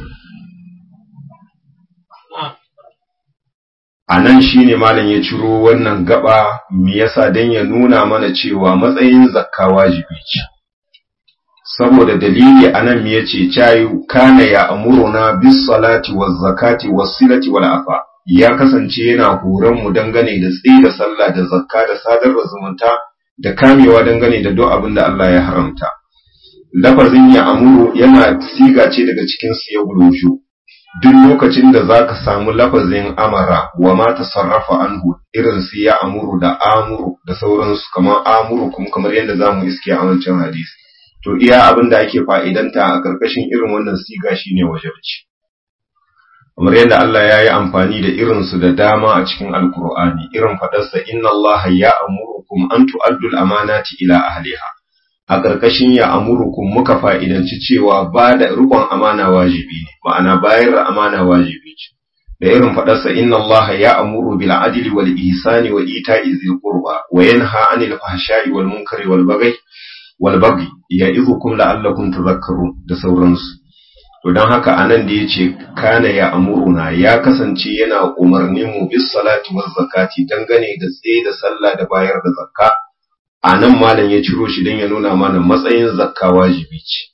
A nan shine malam ya ciro wannan gaba, me yasa dan ya nuna mana cewa matsayin zakka wajibi ce. Saboda dalili anan me yace cayu kana ya amuruna bis salati waz zakati was silati wal afa, ya kasance yana horon mu dangane da tsayi da sallah da zakka da sadar da zumunta da kamewa dangane da duk abin da Allah ya haramta. Lafazin ya amuru yana siga ce daga cikin siyagul wujub, duk lokacin da zaka samu lafazin amara wa ma tasarrafa anhu irin su ya amuru da amuru da sauransu kamar amuru kuma kamar yadda zamu iske a wancan hadisi to iya abin da ake fa'idanta a karkashin irin wannan siga shine wajibci kamar yadda Allah ya yi amfani da irinsu da dama a cikin alkur'ani irin faɗarsa inna Allah ya amurukum an tu'addul amanati ila ahliha a ƙarƙashin ya amurukum muka fa'idanci cewa ba da riƙon amana wajibi ne ma'ana bayar da amana wajibi ce da irin faɗarsa inna Allah ya amuru bil adli wal ihsani wa ita'i dhil qurba wa yanha 'anil fahsha'i wal munkari wal baghi ya'izukum la'allakum tadhakkarun da sauransu. To don haka anan da ya ce, kana ya amuruna ya kasance yana umarnin mu bis salati waz zakati dangane da tsaye da sallah da bayar da zakka, a nan malam ya ciro shi don ya nuna mana matsayin zakka wajibi ce.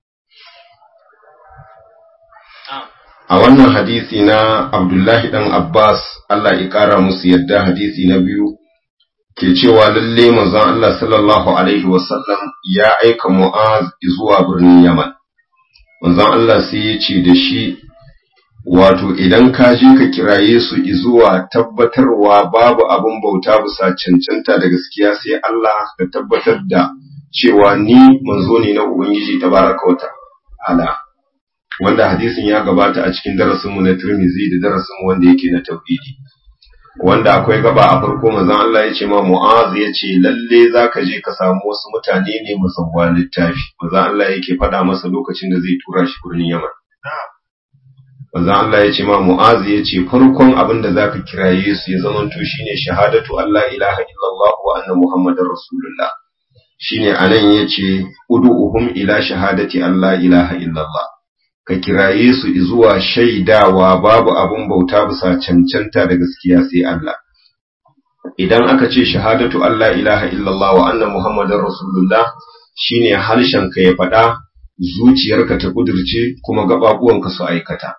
A wannan hadisi na Abdullahi ɗan Abbas, Allah ya ƙara musu yadda hadisi na biyu, ke cewa lalle manzon Allah sallallahu Alaihi wasallam ya aika Mu'az zuwa birnin Yaman. Manzon Allah sai ya ce da shi, wato idan ka je ka kiraye su zuwa tabbatarwa babu abin bauta bisa cancanta da gaskiya sai Allah ka tabbatar da cewa ni manzo ne na Ubangiji tabaraka wa ta'ala. Wanda hadisin ya gabata a cikin darasinmu na Tirmidhi da darasinmu wanda yake na tauhidi. Wanda akwai gaba a farko manzon Allah ya ce ma Mu'az ya ce lalle zaka je ka samu wasu mutane ne musawwa littafi manzon Allah yake faɗa masa lokacin da zai tura shi birnin Yaman manzon Allah ya ce ma Mu'az ya ce farkon abin da zaka kiraye su ya zamanto shine shahadatu Allah ilaha illallah wa anna muhammadar rasulullah shine anan yace ud'uhum ila shahadati Allah ilaha illallah ka kiraye su zuwa shaidawa babu abun bauta bisa cancanta da gaskiya sai Allah. Idan aka ce shahadatu Allah ilaha illallah wa anna Muhammadar Rasulullah shine harshenka ya faɗa, zuciyarka ta kudirce kuma gaɓaɓuwanka su aikata.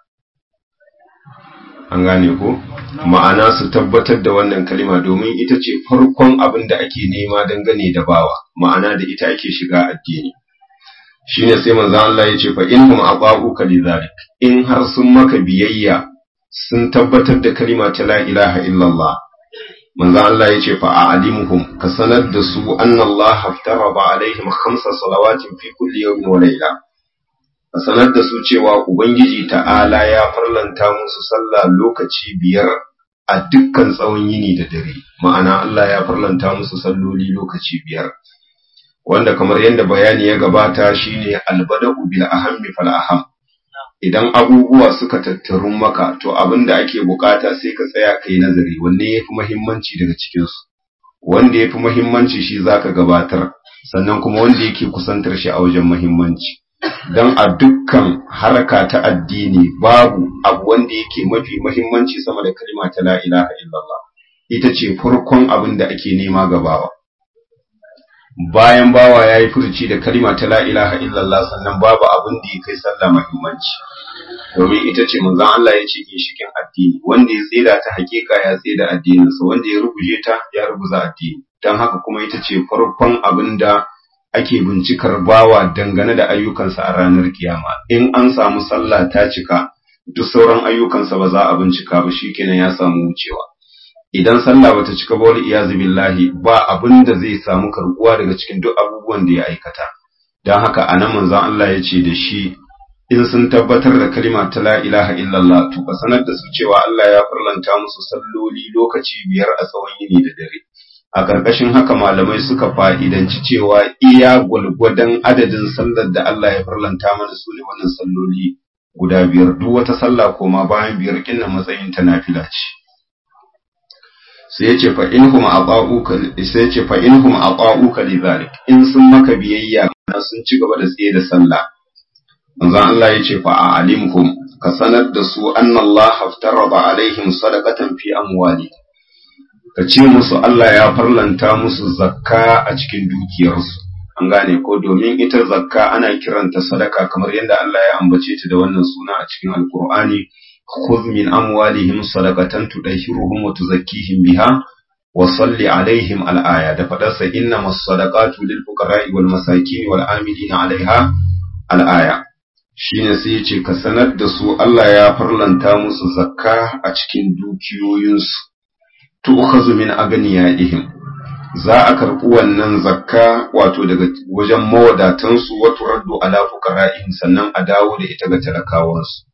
An gane ko? Ma'ana su tabbatar da wannan kalima domin ita ce farkon abin da ake nema dangane da bawa, ma'ana da ita ake shiga addini. Shine sai manzo Allah ya ce fa innahum aqa'uka lidhalik in har sun maka biyayya sun tabbatar da kalima ta la ilaha illallah manzo Allah ya ce fa a'limuhum ka sanar da su anna Allah haftaraba alaihim 5 salawatin fi kulli yawmin wa layla ka sanar da su cewa ubangiji ta'ala ya farlanta musu sallah lokaci 5 a dukkan tsawon yini da dare ma'ana Allah ya farlanta musu salloli lokaci 5 wanda kamar yadda bayani ya gabata shine albada'u bil ahammi fal aham idan abubuwa suka tattarun maka to abinda ake bukata sai ka tsaya kai nazari wanne yafi muhimmanci daga cikin su wanda yafi muhimmanci shi zaka gabatar sannan kuma wanda yake kusantar shi a wajen muhimmanci dan a dukkan haraka ta addini babu abu wanda yake mafi muhimmanci sama da kalma ta la ilaha illallah ita ce farkon abinda ake nema gabawa bayan bawa ya yi furci da kalima ta la ilaha illallah sannan babu abin da ya kai sallah muhimmanci domin ita ce manzon Allah ya ce ginshikin addini wanda ya tseda ta hakika ya tseda addininsa wanda ya rubuje ta ya rubuza addini dan haka kuma ita ce farkon abin da ake bincikar bawa dangane da ayyukansa a ranar kiyama in an samu sallah ta cika duk sauran ayyukansa ba za a bincika ba shikenan ya samu wucewa idan sallah bata cika ba wal iyazu billahi ba abin da zai samu karbuwa daga cikin duk abubuwan da ya aikata dan haka anan manzon Allah ya ce da shi in sun tabbatar da kalima ta la ilaha illallah to ka sanar da su cewa Allah ya farlanta musu salloli lokaci 5 a tsawon yini da dare a karkashin haka malamai suka fa'idanci cewa iya gulgudan adadin sallar da Allah ya farlanta mana su ne wannan salloli guda 5 duk wata sallah koma bayan 5 kinnan matsayin ta nafila ce sai yace fa inhum aqa'uka lidhalik in sun maka biyayya sun ci gaba da tsaye da sallah manzon Allah yace fa a'limhum ka sanar da su anna Allah haftaraba alaihim sadaqatan fi amwali ka ce musu Allah ya farlanta musu zakka a cikin dukiyarsu an gane ko domin ita zakka ana kiranta sadaka kamar yadda Allah ya ambace ta da wannan suna a cikin alqur'ani خذ من أموالهم صدقة تطهرهم وتزكيهم بها وصل عليهم الآية دفدس إنما الصدقات للفقراء والمساكين والعاملين عليها الآية shine sai yace ka sanar da su Allah ya farlanta musu zakka a cikin dukiyoyinsu tu'khazu min aghniyaihim za a karɓi wannan zakka wato daga wajen mawadatansu wa turaddu ala fuqara'ihim sannan a dawo da ita ga talakawansu.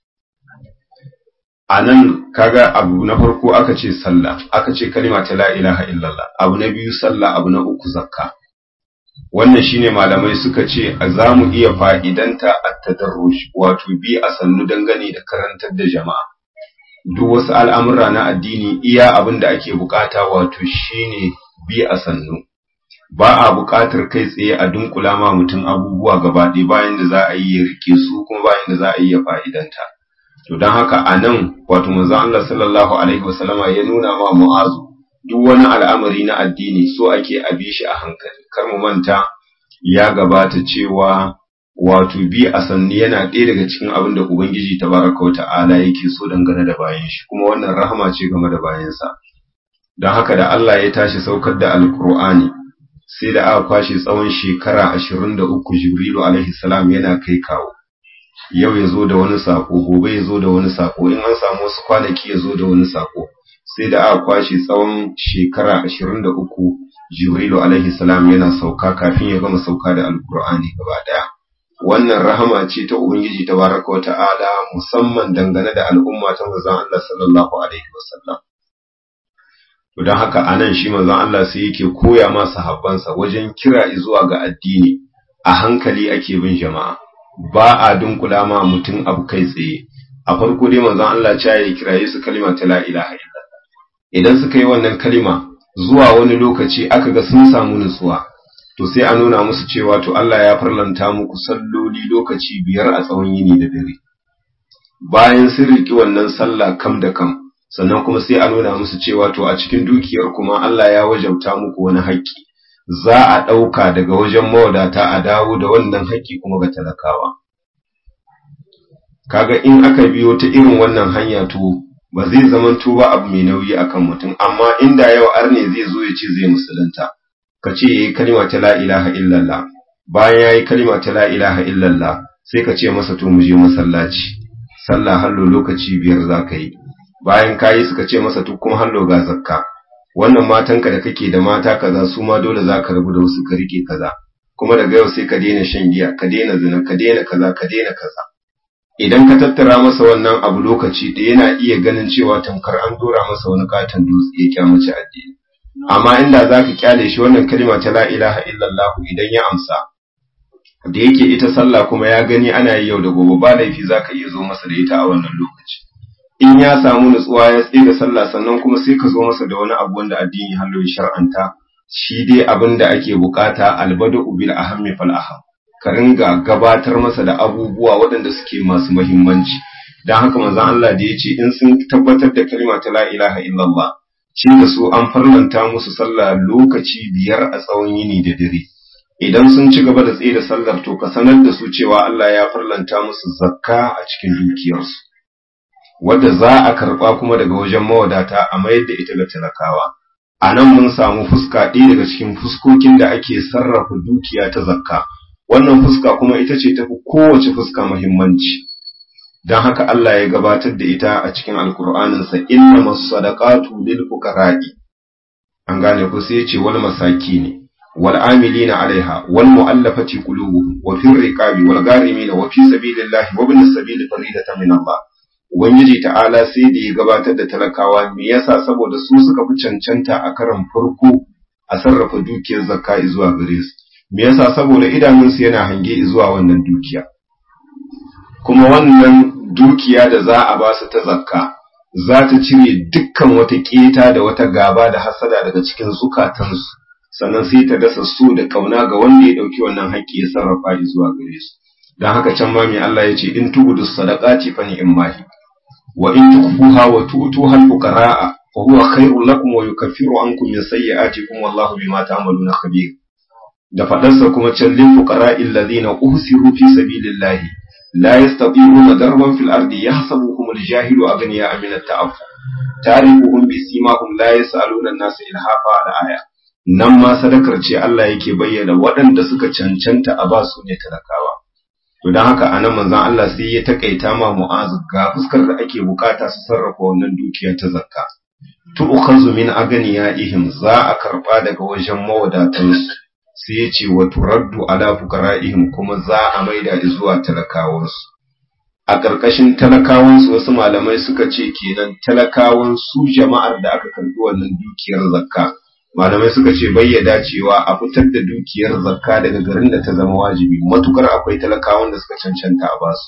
Anan kaga abu na farko aka ce sallah, aka ce kalima ta la ilaha illallah, abu na biyu sallah, abu na uku zakka. Wannan shine malamai suka ce za mu iya fa'idanta at-tadarruj wato bi a sannu dangane da karantar da jama'a. Duk wasu al'amura na addini iya abin da ake bukata wato shine bi a sannu. Ba a bukatar kai tsaye a dunkula ma mutum abubuwa gaba ɗaya bayan da za a yi ya rike su kuma bayan da za a yi ya fa'idanta. To don haka a nan wato manzon Allah sallallahu alaihi wasallama ya nuna ma Mu'azu duk wani al'amari na addini so ake a bi shi a hankali. Kar mu manta ya gabata cewa wato bi a sanni yana ɗaya daga cikin abin da Ubangiji tabaraka wata'ala yake so dangane da bayan shi, kuma wannan rahama ce game da bayansa. Don haka da Allah ya tashi saukar da Alƙur'ani sai da aka kwashe tsawon shekara 23 Jibrilu alaihi salam yana kai kawo. Yau ya zo da wani sako, gobe ya zo da wani sako, in an samu wasu kwanaki ya zo da wani sako. Sai da aka kwashe tsawon shekara 23 Jibrilu alaihi salam yana sauka kafin ya gama sauka da Alƙur'ani gaba ɗaya. Wannan rahama ce ta Ubangiji tabaraka wa ta'ala musamman dangane da al'umma ta manzon Allah sallallahu alaihi wasallam. To don haka anan shi manzon Allah sai yake koya ma sahabbansa wajen kira zuwa ga addini a hankali ake bin jama'a. Ba a dunkula ma mutum abu kai tsaye. A farko dai manzon Allah ya kiraye su kalima ta la ilaha illallah. Idan suka yi wannan kalima zuwa wani lokaci aka ga sun samu nutsuwa. To sai a nuna musu cewa to Allah ya farlanta muku salloli lokaci 5 a tsawon yini da dare. Bayan sun riki wannan sallah kam da kam, sannan kuma sai a nuna musu cewa to a cikin dukiyar kuma Allah ya wajabta muku wani haƙƙi. Za a ɗauka daga wajen mawadata a dawo da wannan haƙƙi kuma ga talakawa. Kaga in aka biyo ta irin wannan hanya to ba zai zamanto ba abu mai nauyi akan mutum, amma inda yau arne zai zo ya ce zai musulunta. Ka ce yayi kalima ta la ilaha illallah, bayan yayi kalima ta la ilaha illallah sai ka ce masa to mu je masallaci, sallah hallo lokaci 5 zaka yi. Bayan kayi suka ce masa to kuma hallo ga zakka, wannan matanka da kake da mata kaza su ma dole zaka rabu da wasu ka rike kaza, kuma daga yau sai ka daina shan giya, ka daina zina, ka daina kaza, ka daina kaza. Idan ka tattara masa wannan abu lokaci da yana iya ganin cewa tamkar an dora masa wani katon dutse ya kyamace addini. Amma inda za ka kyale shi wannan kalima ta la ilaha illallah idan ya amsa, da yake ita sallah kuma ya gani ana yi yau da gobe ba laifi za ka iya zo masa da ita a wannan lokaci. In ya samu nutsuwa ya tsaye da sallah sannan kuma sai ka zo masa da wani abu wanda addini hallo ya shar'anta, shi dai abin da ake bukata albadu bil ahammi fal aham. Ka ringa gabatar masa da abubuwa waɗanda suke masu muhimmanci. Dan haka manzon Allah da ya ce in sun tabbatar da kalima ta la ilaha illallah, ce da su an farlanta musu sallah lokaci 5 a tsawon yini da dare. Idan sun ci gaba da tsaye da sallar to ka sanar da su cewa Allah ya farlanta musu zakka a cikin dukiyarsu, wadda za a karɓa kuma daga wajen mawadata a mayar da ita ga talakawa. A nan mun samu fuska ɗaya daga cikin fuskokin da ake sarrafa dukiya ta zakka. Wannan fuska kuma ita ce tafi kowace fuska muhimmanci. Don haka Allah ya gabatar da ita a cikin Alƙur'aninsa, innamas sadaqatu lil fuqara'i. An gane ko sai ya ce wal masakini wal amilina alaiha wal mu'allafati qulubuhum wa fir riqabi wal gharimina wa fi sabilillahi wa ibnis sabili faridatan min Allah. Ubangiji ta'ala sai da ya gabatar da talakawa, me yasa? Saboda su suka fi cancanta a karan farko a sarrafa dukiyar zakka zuwa gare su. Me yasa? Saboda idanunsu yana hange zuwa wannan dukiya. Kuma wannan dukiya da za a ba su ta zakka za ta cire dukkan wata keta da wata gaba da hasada daga cikin zukatansu, sannan sai ta dasa so da kauna ga wanda ya dauki wannan haƙƙi ya sarrafa zuwa gare su. Dan haka can ma mai Allah ya ce in tubudu sadaqati fa ni'mahi wa in tukfuha wa tu'tuha al-fuqara'a fa huwa khairul lakum wa yukaffiru ankum min sayyi'atikum wallahu bima ta'maluna khabir. Da fadarsa kuma can lil fuqara'i alladhina uhsiru fi sabilillahi la yastati'una darban fil ardi yahsabuhum al-jahilu aghniya'a min at-ta'affuf tarifuhum bi simahum la yas'aluna an-nasa ilhafa al-aya. Nan ma sadakar ce Allah yake bayyana waɗanda suka cancanta a basu ne talakawa. to dan haka anan manzon Allah sai ya takaita ma Mu'az ga fuskar da ake bukata su sarrafa wannan dukiya ta zakka tu'khazu min aganiyaihim za a karba daga wajen mawadatansu sai ya ce wa turaddu ala fuqara'ihim kuma za a maida zuwa talakawansu. A ƙarƙashin talakawansu wasu malamai suka ce kenan talakawan su jama'ar da aka karbi wannan dukiyar zakka, malamai suka ce bayyada cewa a fitar da dukiyar zakka daga garin da ta zama wajibi matukar akwai talakawan da suka cancanta a basu.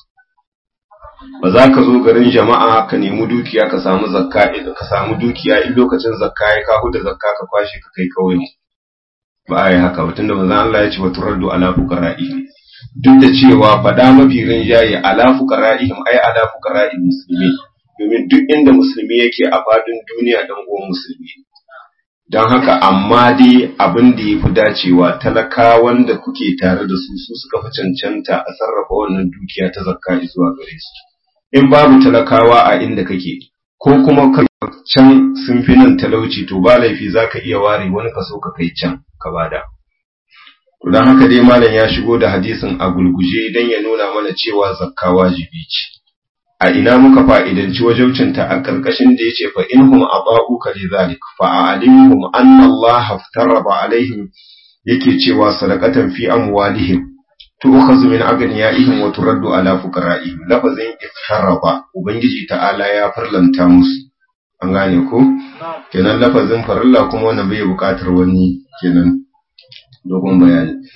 Ba za ka zo garin jama'a ka nemi dukiya ka samu zakka ka samu dukiya in lokacin zakka ya ka huda zakka ka kwashe ka kai kauye. Ba a yi haka ba tunda manzon Allah ya ce wa turaddu ala fuqara'ihim. Duk da cewa faɗa mafi rinjaye ala fuqara'ihim ai ala fuqara'il musulmi, domin duk inda musulmi yake a faɗin duniya dan uwan musulmi. Don haka amma dai abin da yafi dacewa talakawan da kuke tare da su suka fi cancanta a sarrafa wannan dukiya ta zakka zuwa gare su. In babu talakawa a inda kake ko kuma can sun fi nan talauci to ba laifi zaka iya ware wani kaso ka kai can ka bada. Don haka dai malam ya shigo da hadisin a gulguje don ya nuna mana cewa zakka wajibi ce. A ina muka fa'idanci wajibcinta a ƙarƙashin da yace fa inhum ata'uka lidhalik fa a'limhum anna Allah aftaraba alaihim, yake cewa sadaqatan fi amwalihim tu'khadhu min aghniyaihim wa turaddu ala fuqara'ihim. Lafazin iftaraba ubangiji ta'ala ya farlanta musu, an gane ko kenan lafazin farilla kuma wannan bai buƙatar wani kenan dogon bayani.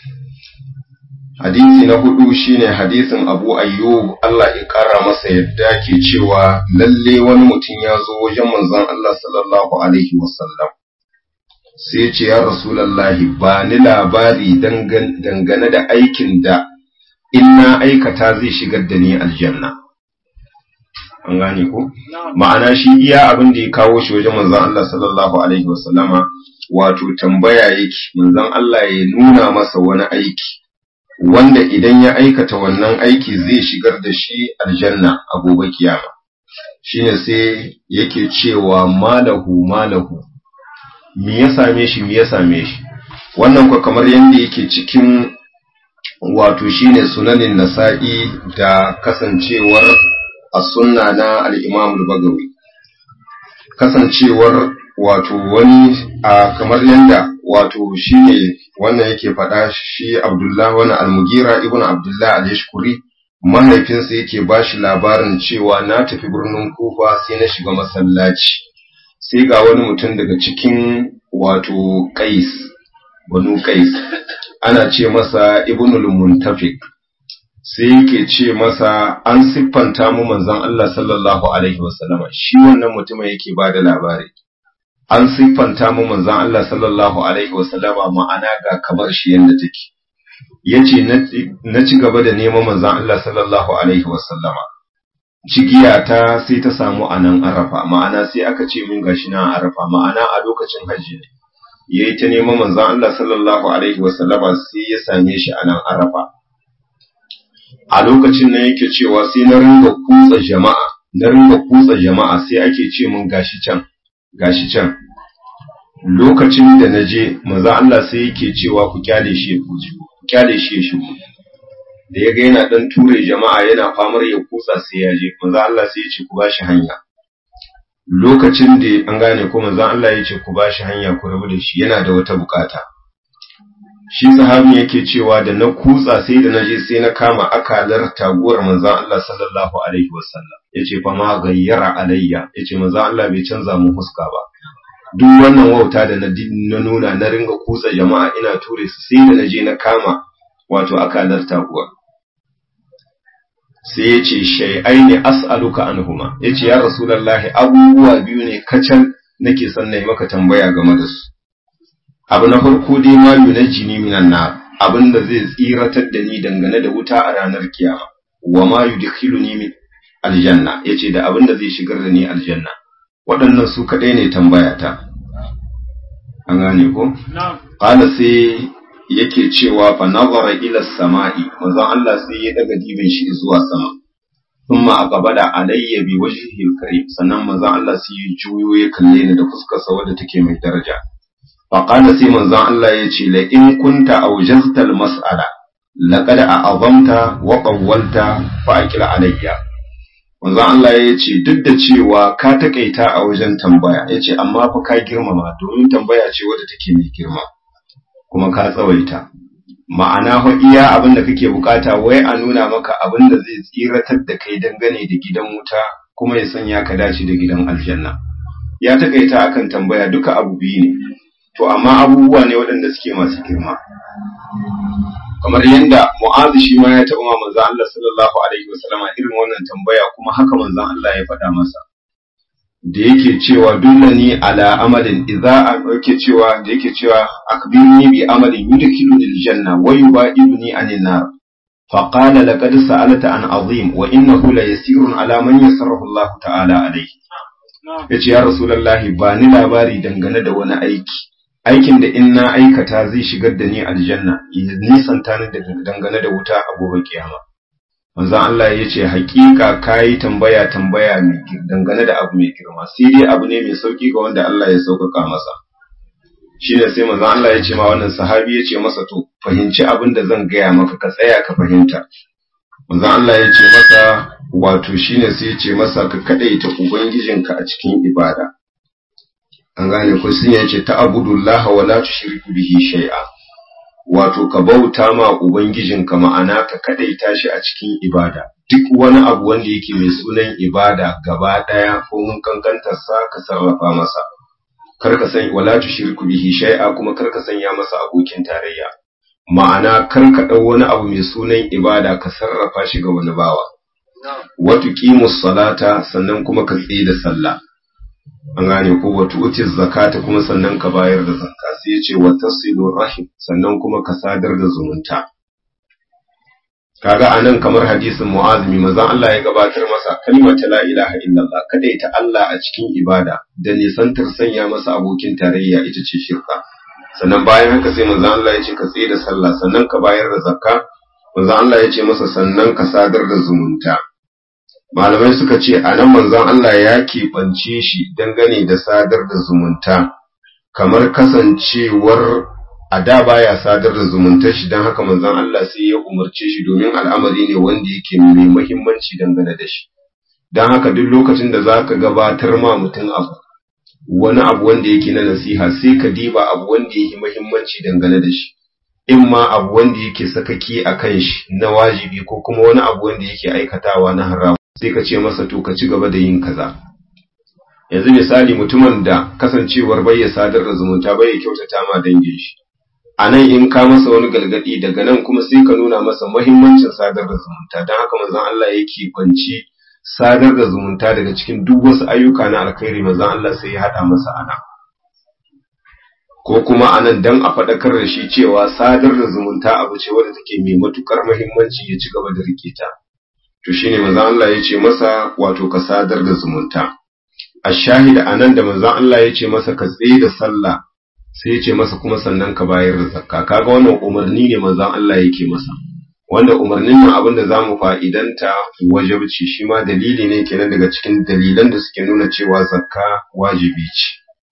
Hadisi na 4 shine hadisin Abu Ayyub Allah ya kara masa yadda ke cewa lalle wani mutum ya zo wajen manzon Allah sallallahu alaihi wasallam sai ya ce ya Rasulullahi ba ni labari dangane da aikin da in na aikata zai shigar da ni aljanna. An gane ko ma'ana shi iya abin da ya kawo shi wajen manzon Allah sallallahu alaihi wasallama wato tambaya yake manzon Allah ya nuna masa wani aiki wanda idan ya aikata wannan aiki zai shigar da shi aljanna a gobe kiyama. Shine sai yake cewa malahu me ya same shi wannan ko kamar yanda yake cikin wato shine sunanin Nasa'i da kasancewar as-sunna na al-Imam al-Bagawi, kasancewar wato wani kamar yanda wato shine wannan yake faɗa shi Abdullah wani al-Mughira ibn Abdullah al-Yashkuri mahaifinsa yake bashi labarin cewa na tafi birnin Kufa sai na shiga masallaci sai ga wani mutum daga cikin wato Banu Qais ana ce masa Ibnul Muntafiq, sai yake ce masa an siffanta mu manzon Allah sallallahu alaihi wasallama. Shi wannan mutumin yake bada labari an siffanta mu manzon Allah sallallahu alaihi wasallama, ma'ana ga kamar shi yanda take. Yace na ci gaba da neman manzon Allah sallallahu alaihi wasallama, cigiya ta sai ta samu anan Arafa, ma'ana sai aka ce min gashi na Arafa, ma'ana a lokacin hajji ne yayi ta neman manzon Allah sallallahu alaihi wasallama sai ya same shi anan Arafa. A lokacin nan yake cewa sai na ringa kutsa jama'a sai ake ce min gashi can. Lokacin da naje manzon Allah sai yake cewa ku kyale shi ya shigo. Da yaga yana dan ture jama'a yana famar ya kutsa sai ya je, manzon Allah sai ya ce ku bashi hanya. Lokacin da an gane ko manzon Allah ya ce ku bashi hanya ku rabu da shi, yana da wata bukata. Shi sahabi yake cewa da na kutsa sai da naje sai na kama akalar taguwar manzon Allah sallallahu alaihi wasallam. Yace fa ma gayyara alayya, yace manzon Allah bai canza mu fuska ba. Duk wannan wauta da na nuna na ringa kutsa jama'a ina ture su sai da naje na kama wato akalar taguwar. Sai yace shay'aini as'aluka anhuma, yace ya rasulullahi abubuwa biyu ne kacal nake son nayi maka tambaya game da su. Abu na farko dai ma yunajjini minan nar, abinda zai tsiratar da ni dangane da wuta a ranar kiyama, wa ma yudkhiluni min aljanna, yace da abinda zai shigar da ni aljanna. Waɗannan su kadai ne tambaya ta. An gane ko? Qala sai yake cewa fa nazara ila samai, manzon Allah sai ya daga dibin shi zuwa sama. Thumma aqbala alayya bi wajhihi al-karim, sannan manzon Allah sai ya juyo ya kalle ni da fuskar sa wadda take mai daraja. Faƙada sai manzon Allah ya ce, la in kunta aujaztal mas'ala, laqad a'azamta wa qawwalta fa aqil alayya. Manzon Allah ya ce duk da cewa ka takaita a wajen tambaya, ya ce amma fa ka girmama domin tambaya ce wadda take mai girma kuma ka tsawaita. Ma'ana fa iya abin da kake bukata wai a nuna maka abin da zai tsiratar da kai dangane da gidan wuta kuma ya sanya ka dace da gidan aljanna. Ya takaita akan tambaya duka abu biyu ne, to amma abubuwa ne waɗanda suke masu girma. Kamar yadda Mu'adh shi ma ya taɓa manzon Allah sallallahu alaihi wasallama irin wannan tambaya, kuma haka manzon Allah ya faɗa masa da yake cewa dullani ala amalin yake cewa akbirni bi amalin yudkhiluni aljanna wa yubaiduni anin nar fa qala laqad sa'alta an azim wa innahu la yasirun ala man yassarahu Allah ta'ala alayhi. Yace ya rasulullahi ba ni labari dangane da wani aikin da in na aikata zai shigar da ni aljanna, ya nisanta ni dangane da wuta a gobe kiyama. Manzon Allah ya ce hakika kayi tambaya mai dangane da abu mai girma, sai dai abu ne mai sauki ga wanda Allah ya sauƙaƙa masa. Shine sai manzon Allah ya ce ma wannan sahabi ya ce masa to fahimci abin da zan gaya maka, ka tsaya ka fahimta. Manzon Allah ya ce masa wato shine sai ya ce masa ka kadaita ubangijinka a cikin ibada. An gane ko sun yace ta'budullaha wa la tushriku bihi shay'a, wato ka bauta ma ubangijinka, ma'ana ka kadaita shi a cikin ibada. Duk wani abu wanda yake mai sunan ibada gaba daya ko mun kankantar sa ka sarrafa masa, kar ka san wala tushriku bihi shay'a, kuma kar ka sanya masa abokin tarayya. Ma'ana kar ka dau wani abu mai sunan ibada ka sarrafa shi ga wani bawa. Wa tuqimus salata, sannan kuma ka tsaye da sallah. An gane ko wata utiz zakata, kuma sannan ka bayar da zakka. Sai ya ce wa tasilur rahim, sannan kuma ka sadar da zumunta. Kaga anan kamar hadisin Mu'azmi manzon Allah ya gabatar masa kalmar la ilaha illallah, kada ita Allah a cikin ibada da nisantar sanya masa abokin tarayya ita ce shirka. Sannan bayan haka sai manzon Allah ya ce ka tsaye da sallah, sannan ka bayar da zakka. Manzon Allah ya ce masa sannan ka sadar da zumunta. Malamai suka ce a nan manzon Allah ya keɓance shi dangane da sadar da zumunta, kamar kasancewar a da baya sadar da zumuntar shi, don haka manzon Allah sai ya umarce shi domin al'amari ne wanda yake mai muhimmanci dangane da shi. Don haka duk lokacin da za ka gabatar ma mutum wani abu wanda yake na nasiha, sai ka diba abu wanda yake muhimmanci dangane da shi. In ma abu wanda yake sakaki a kan shi na wajibi, ko kuma wani abu wanda yake aikatawa na haram, sai ka ce masa to ka ci gaba da yin kaza. Yanzu misali mutumin da kasancewar bai ya sadar da zumunta, bai ya kyautata ma dangin shi, a nan in ka masa wani galgadi, daga nan kuma sai ka nuna masa muhimmancin sadar da zumunta. Don haka manzon Allah yake kwanci sadar da zumunta daga cikin duk wasu ayyuka na alkhairi, manzon Allah sai ya hada masa ana. Ko kuma anan dan a faɗakar da shi cewa sadar da zumunta abu ce wadda take mai matukar muhimmanci, ya ci gaba da rike ta. To shine manzon Allah ya ce masa wato ka sadar da zumunta. Ashahid anan da manzon Allah ya ce masa ka tsaye da sallah, sai ya ce masa kuma sannan ka bayar da zakka. Kaga wannan umarni ne manzon Allah yake masa, wanda umarnin nan abin da zamu fa'idanta wajibci, shi ma dalili ne kenan daga cikin dalilan da suke nuna cewa zakka wajibi ce.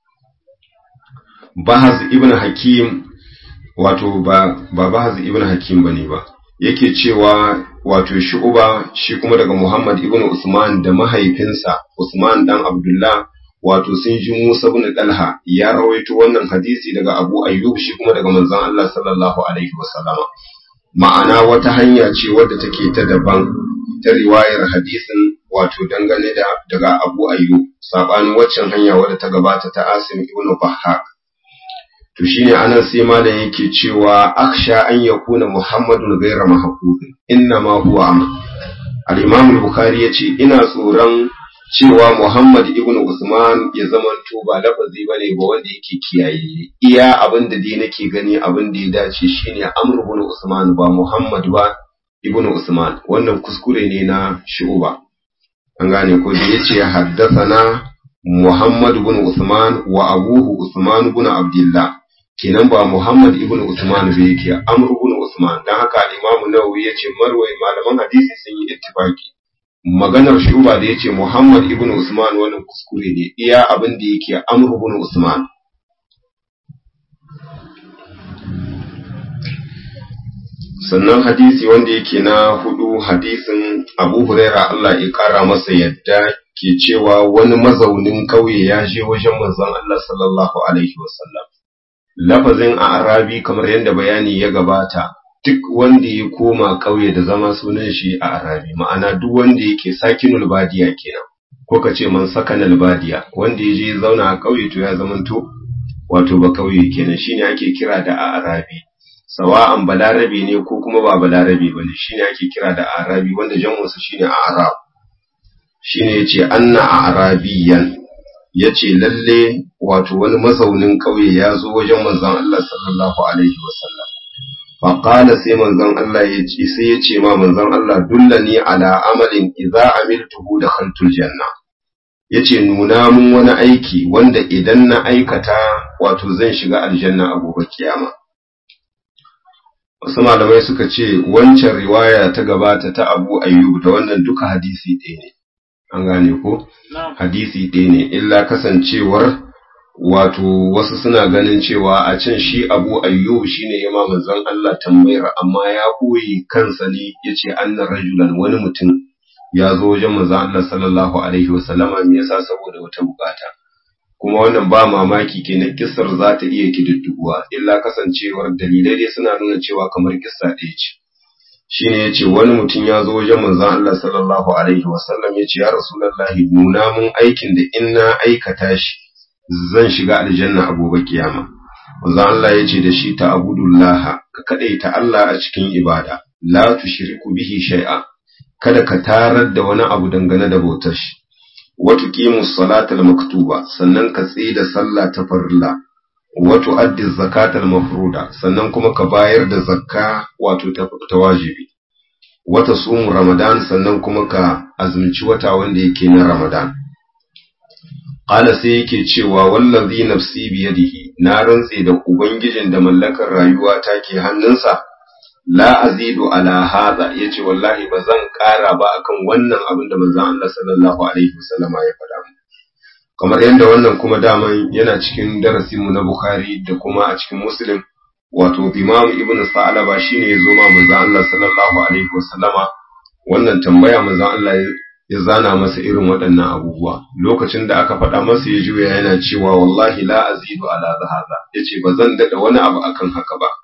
Bahaz ibn Hakim, wato ba Bahaz ibn Hakim bane ba, yake cewa wato Shu'ba shi kuma daga Muhammad ibn Usman da mahaifinsa Usman dan Abdullah, wato sun ji Musa ibn Talha ya rawaito wannan hadisi daga Abu Ayyub shi kuma daga manzon Allah sallallahu alaihi wasallama. Ma'ana wata hanya ce wadda take ta daban ta riwayar hadisin, wato dangane da daga Abu Ayyub, sabanin waccan hanya wadda ta gabata ta Asim ibn Bahhak. To shine anan sai malam yake cewa aksha an yakuna Muhammadun ghayra mahfuz inna ma huwa amr. Al-Imam al-Bukhari yace ina tsoron cewa Muhammad ibn Usman ya zamanto ba lafazi bane ba wanda yake kiyaye. Iya abin da dai nake gani abin da ya dace shine Amr ibn Usman ba Muhammad ba ibn Usman. Wannan kuskure ne na Shu'ba. An gane ko da yace haddathana Muhammad ibn Usman wa abuhu Usman ibn Abdullah, kenan ba Muhammad ibn Usman bai yake Amr ibn Usman. Dan haka Imam Nawawi yace marwai malaman hadisi sun yi ittifaki maganar Shu'ba da yace Muhammad ibn Usman wannan kuskure ne, iya abin da yake Amr ibn Usman. sannan hadisi wanda yake na hudu, hadisin Abu Huraira Allah ya kara masa yadda ke cewa wani mazaunin ƙauye ya je wajen manzon Allah sallallahu alaihi wasallam. Lafazin a Arabi kamar yadda bayani ya gabata, duk wanda ya koma ƙauye da zama sunan shi a Arabi, ma'ana duk wanda yake sakinul badiya kenan, ko ka ce man sakanal badiya, wanda ya je zauna a ƙauye to ya zamanto wato ba ƙauye kenan, shine ake kira da a Arabi. Sawa'an balarabe ne ko kuma ba balarabe bane, shine ake kira da Arabi, wanda jam'unsa shine Arab. Shine yace anna Arabiyan, yace lalle wato wani mazaunin ƙauye ya zo wajen manzon Allah sallallahu alaihi wasallam. Fa qala sai manzon Allah yace ma manzon Allah, dullani ala amalin idza amiltuhu dakhaltul janna. Yace nuna mun wani aiki wanda idan na aikata wato zan shiga aljanna a gobe kiyama. Wasu malamai suka ce wancan riwaya ta gabata ta Abu Ayyub da wannan duka hadisi ɗaya ne, an gane ko? Hadisi ɗaya ne, illa kasancewar wato wasu suna ganin cewa a can shi Abu Ayyub shine ya ma manzon Allah tambayar, amma ya koyi kansa ne yace anna rajulan, wani mutum ya zo wajen manzon Allah sallallahu alaihi wasallama, me yasa? Saboda wata bukata. Kuma wannan ba mamaki kenan kissar za ta iya kididduguwa, illa kasancewar dalilai dai suna nuna cewa kamar kissa ɗaya ce. Shine yace wani mutum ya zo wajen manzon Allah sallallahu alaihi wasallam yace, ya Rasulullahi, nuna mun aikin da in na aikata shi zan shiga aljanna a gobe kiyama. Manzon Allah yace da shi, ta'budullah, ka kadaita Allah a cikin ibada, la tushriku bihi shay'a, kada ka tarar da wani abu dangane da bautar shi. Wa tuqimus salatal maktuba, sannan ka tsida sallah ta farilla. Wa tu'addi zakatal mafruda, sannan kuma ka bayar da zakka wato ta wajibi. Wa tasumu ramadan, sannan kuma ka azumci wata wanda yake na ramadan. Qala sai yake cewa, wallazi nafsi biyadihi, na rantse da ubangijin da mallakar rayuwa take hannunsa, la azidu ala hadha, yace wallahi bazan ƙara ba akan wannan abin da manzon Allah sallallahu alaihi wasallama ya faɗa mu. Kamar yadda wannan kuma daman yana cikin darasin mu na Bukhari da kuma a cikin Muslim, wato Imam Ibn Sa'laba shine ya zo ma manzon Allah sallallahu alaihi wasallama wannan tambaya, manzon Allah ya zana masa irin waɗannan abubuwa. Lokacin da aka faɗa masa ya juya yana cewa wallahi la azidu ala hadha, yace bazan dada wani abu akan haka ba.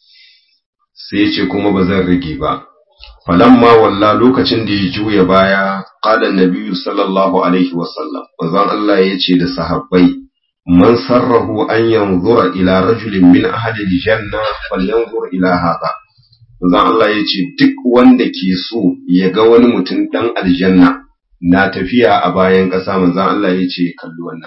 Sai yace kuma bazan rage ba. Falamma walla, lokacin da ya juya baya, qala an-nabiyyu sallallahu alaihi wasallam, manzon Allah yace da sahabbai, man sarrahu an yanzura ila rajulin min ahli al-janna falyanzur ila hadha. Manzon Allah yace duk wanda ke so ya ga wani mutum dan aljanna na tafiya a bayan ƙasa, manzon Allah yace kalli wannan.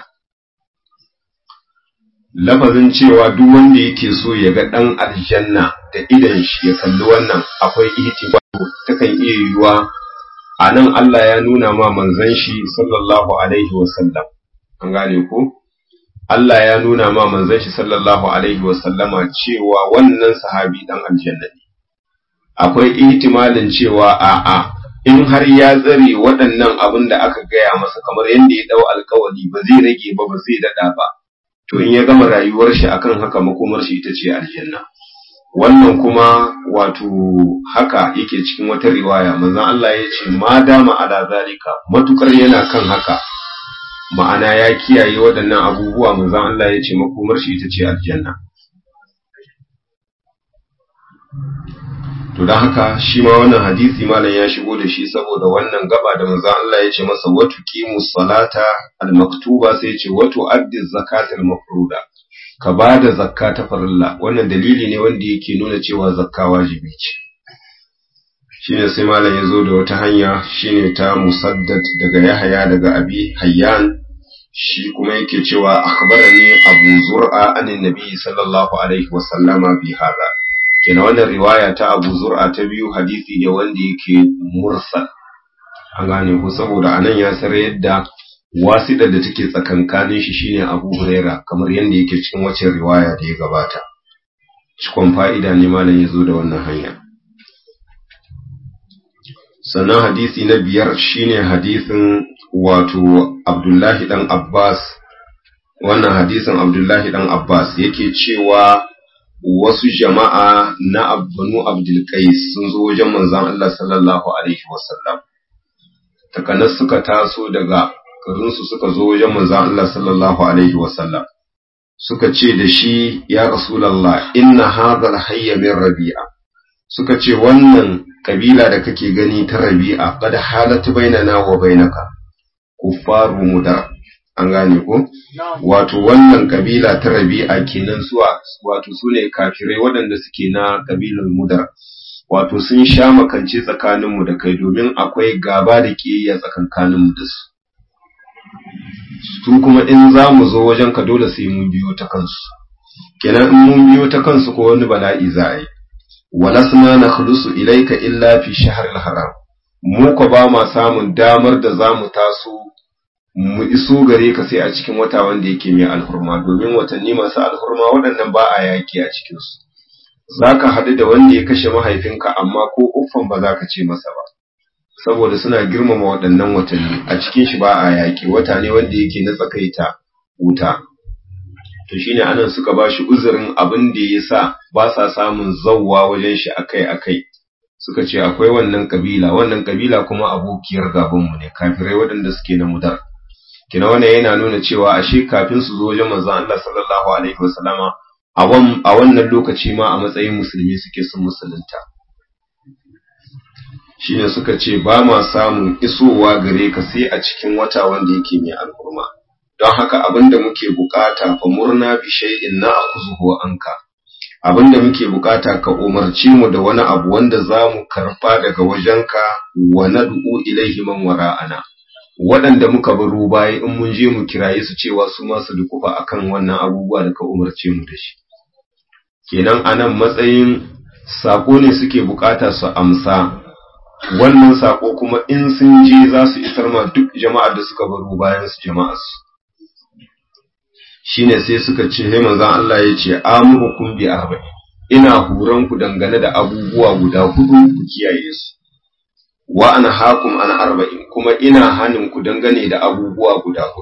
Lafazin cewa duk wanda yake so ya ga dan aljanna da idan shi ya kalli wannan, akwai ihtimali, takan iya yiwuwa a nan Allah ya nuna ma manzon shi sallallahu alaihi wasallam, an gane ko? Allah ya nuna ma manzon shi sallallahu alaihi wasallama cewa wannan sahabi dan aljanna ne. Akwai ihtimalin cewa a'a, in har ya tsare waɗannan abin da aka gaya masa kamar yadda ya dau alkawari, ba zai rage ba, ba zai dada ba, to in ya gama rayuwar shi akan haka makomar shi ita ce aljanna. Wannan kuma wato haka yake cikin wata riwaya, manzon Allah ya ce ma dama ala zalika, matukar yana kan haka, ma'ana ya kiyaye waɗannan abubuwa, manzon Allah ya ce makomar shi ita ce aljanna. To don haka shi ma wannan hadisi malam ya shigo da shi saboda wannan gaba da manzon Allah ya ce masa watu qimus salata al-maktuba, sai ya ce watu addi zakatal mafruda, ka ba da zakka ta farilla. Wannan dalili ne wanda yake nuna cewa zakka wajibi ce. Shine sai malam ya zo da wata hanya, shine ta Musaddad daga Yahya daga Abi Hayyan, shi kuma yake cewa akhbarani Abu Zur'a anin Nabi sallallahu alaihi wa sallama bi hada. Kenan wannan riwaya ta Abu Zur'a ta biyu hadisi ne wanda yake mursal, an gane ko? Saboda anan ya sare yadda wasiɗar da take tsakankanin shi shine Abu Huraira, kamar yadda yake cikin wacce riwaya da ya gabata. Cikon fa'ida ne malam ya zo da wannan hanya. Sannan hadisi na biyar shine hadisin wato Abdullahi dan Abbas. Wannan hadisin Abdullahi dan Abbas yake cewa wasu jama'a na Banu Abdul Qais sun zo wajen manzon Allah sallallahu alaihi wasallam. Takanas suka taso daga garinsu suka zo wajen manzon Allah sallallahu alaihi wasallam. Suka ce da shi, ya Rasulullah, inna hadha al-hayya min Rabi'a. Suka ce wannan kabila da kake gani ta Rabi'a qad halatu bainana wa bainaka kuffaru Mudar. An gane ko? Wato wannan kabila ta Rabi'a kenan wato sune kafirai waɗanda suke na kabilar Mudar. Wato sun sha makance tsakaninmu da kai domin akwai gaba da kiyayya tsakankaninmu da su. Su kuma in za mu zo wajen ka dole sai mun biyo ta kansu. Kenan in mun biyo ta kansu ko wani bala'i za a yi. Walasna nakhlusu ilayka illa fi shahril haram. Mu ko ba ma samun damar da za mu taso mu iso gare ka sai a cikin wata wanda yake mai alhurma, domin watanni masu alhurma waɗannan ba a yaƙi a cikinsu. Za ka haɗu da wanda ya kashe mahaifinka amma ko uffan ba za ka ce masa ba, saboda suna girmama waɗannan watanni, a cikin shi ba a yaƙi, wata ne wanda yake na tsakaita wuta. To shine anan suka ba shi uzurin abin da ya sa ba sa samun zawwa wajen shi akai-akai. Suka ce akwai wannan kabila kuma abokiyar gabanmu ne, kafirai waɗanda suke na Mudar. Kina wannan yana nuna cewa ashe kafin su zo wajen manzon Allah sallallahu alaihi wasallama a wannan lokaci ma a matsayin musulmi suke sun musulunta. Shine suka ce ba ma samun isowa gare ka sai a cikin wata wanda yake mai al'umma. Don haka abinda muke bukata fa murna bi shay'in na'khuzuhu anka. Abinda muke bukata ka umarci mu da wani abu wanda zamu karba daga wajenka wa nad'u ilaihi man wara'ana. Waɗanda muka baro baya in mun je mu kiraye su cewa su ma su dukufa akan wannan abubuwa da ka umarce mu da shi. Kenan anan matsayin sako ne suke bukata su amsa, wannan sako kuma in sun je za su isar ma duk jama'ar da suka baro bayan su jama'ar su. Shine sai suka ce he manzon Allah ya ce amurukum bi arba'in, ina huran ku dangane da abubuwa guda 4 ku kiyaye su. Wa ana hakum an 40, kuma ina hanin ku dangane da abubuwa guda 4.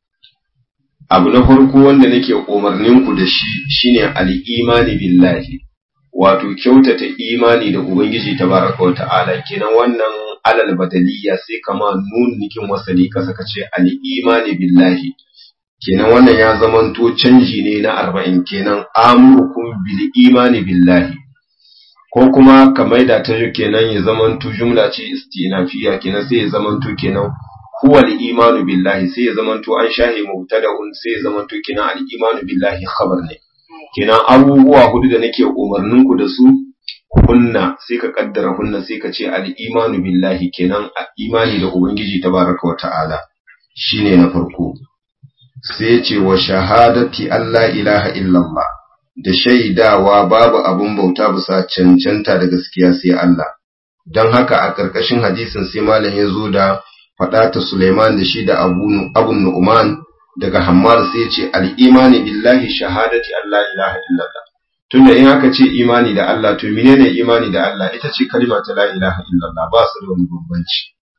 Abu na farko wanda nake umarnin ku da shi shine al-imani billahi, wato kyautata imani da Ubangiji tabaraka wa ta'ala. Kenan wannan alal badaliya sai kama nun nikin wasali ka saka ce al-imani billahi. Kenan wannan ya zamanto canji ne na 40, kenan amurukum bil imani billahi. Ko kuma ka maida ta kenan ya zamanto jumla ce istinafiya, kenan sai ya zamanto kenan huwa al-imanu billahi, sai ya zamanto an shahe mubtada'un, sai ya zamanto kenan al-imanu billahi khabar ne. Kenan abubuwa 4 da nake umarnin ku da su, hunna sai ka kaddara hunna sai ka ce al-imanu billahi, kenan imani da Ubangiji tabaraka wa ta'ala shine na farko. Sai ya ce wa shahadati Allah ilaha illallah, da shaidawa babu abun bauta bisa cancanta da gaskiya sai Allah. Don haka a ƙarƙashin hadisin sai malam ya zo da faɗa ta Suleiman da shi da Abu Nu'man daga Hammar, sai ya ce al-imani billahi shahadati Allah ilaha illallah. Tunda in aka ce imani da Allah, to menene imani da Allah? Ita ce kalma ta la ilaha illallah, ba su da wani bambanci.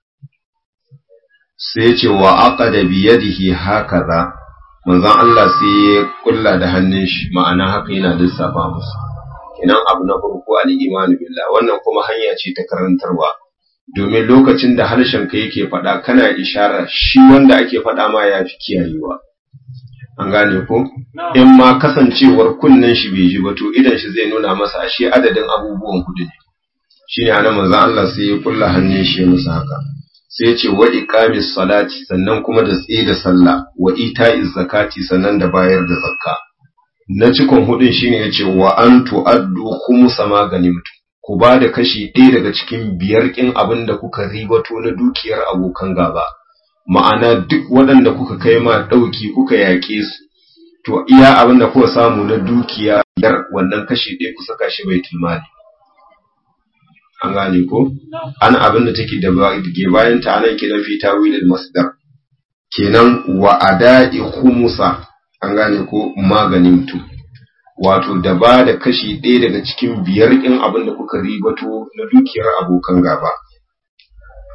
Sai ya ce wa aqada bi yadihi hakaza, manzon Allah sai ya kulla da hannun shi, ma'ana haka yana lissafa musu. Kenan abu na farko al-imanu billah, wannan kuma hanya ce ta karantarwa, domin lokacin da harshen ka yake faɗa kana ishara, shi wanda ake faɗa ma ya fi kiyayewa. An gane ko? In ma kasancewar kunnen shi bai ji ba, to idan shi zai nuna masa ashe adadin abubuwan 4 ne. Shine anan manzon Allah sai ya kulla hannun shi musu haka. Sai ya ce wa iqamis salati, sannan kuma da tsaye da sallah, wa ita'iz zakati, sannan da bayar da zakka. Na cikon 4 shine yace wa an tu'addu khumsa ma ganimtu, ku ba da kashi 1 daga cikin 5 kin abin da kuka ribato na dukiyar abokan gaba. Ma'ana duk waɗanda kuka kai ma ɗauki kuka yaƙe su, to iya abin da kuka samu na dukiya wannan kashi 1 ku saka shi baitul mali. An gane ko? Ana abin da take da ke bayan ta anan kenan fi tawilil masdar. Kenan wa ada'i khumusa, an gane ko, maganimtu. Wato da ba da kashi 1 daga cikin 5 ɗin abin da kuka ribato na dukiyar abokan gaba.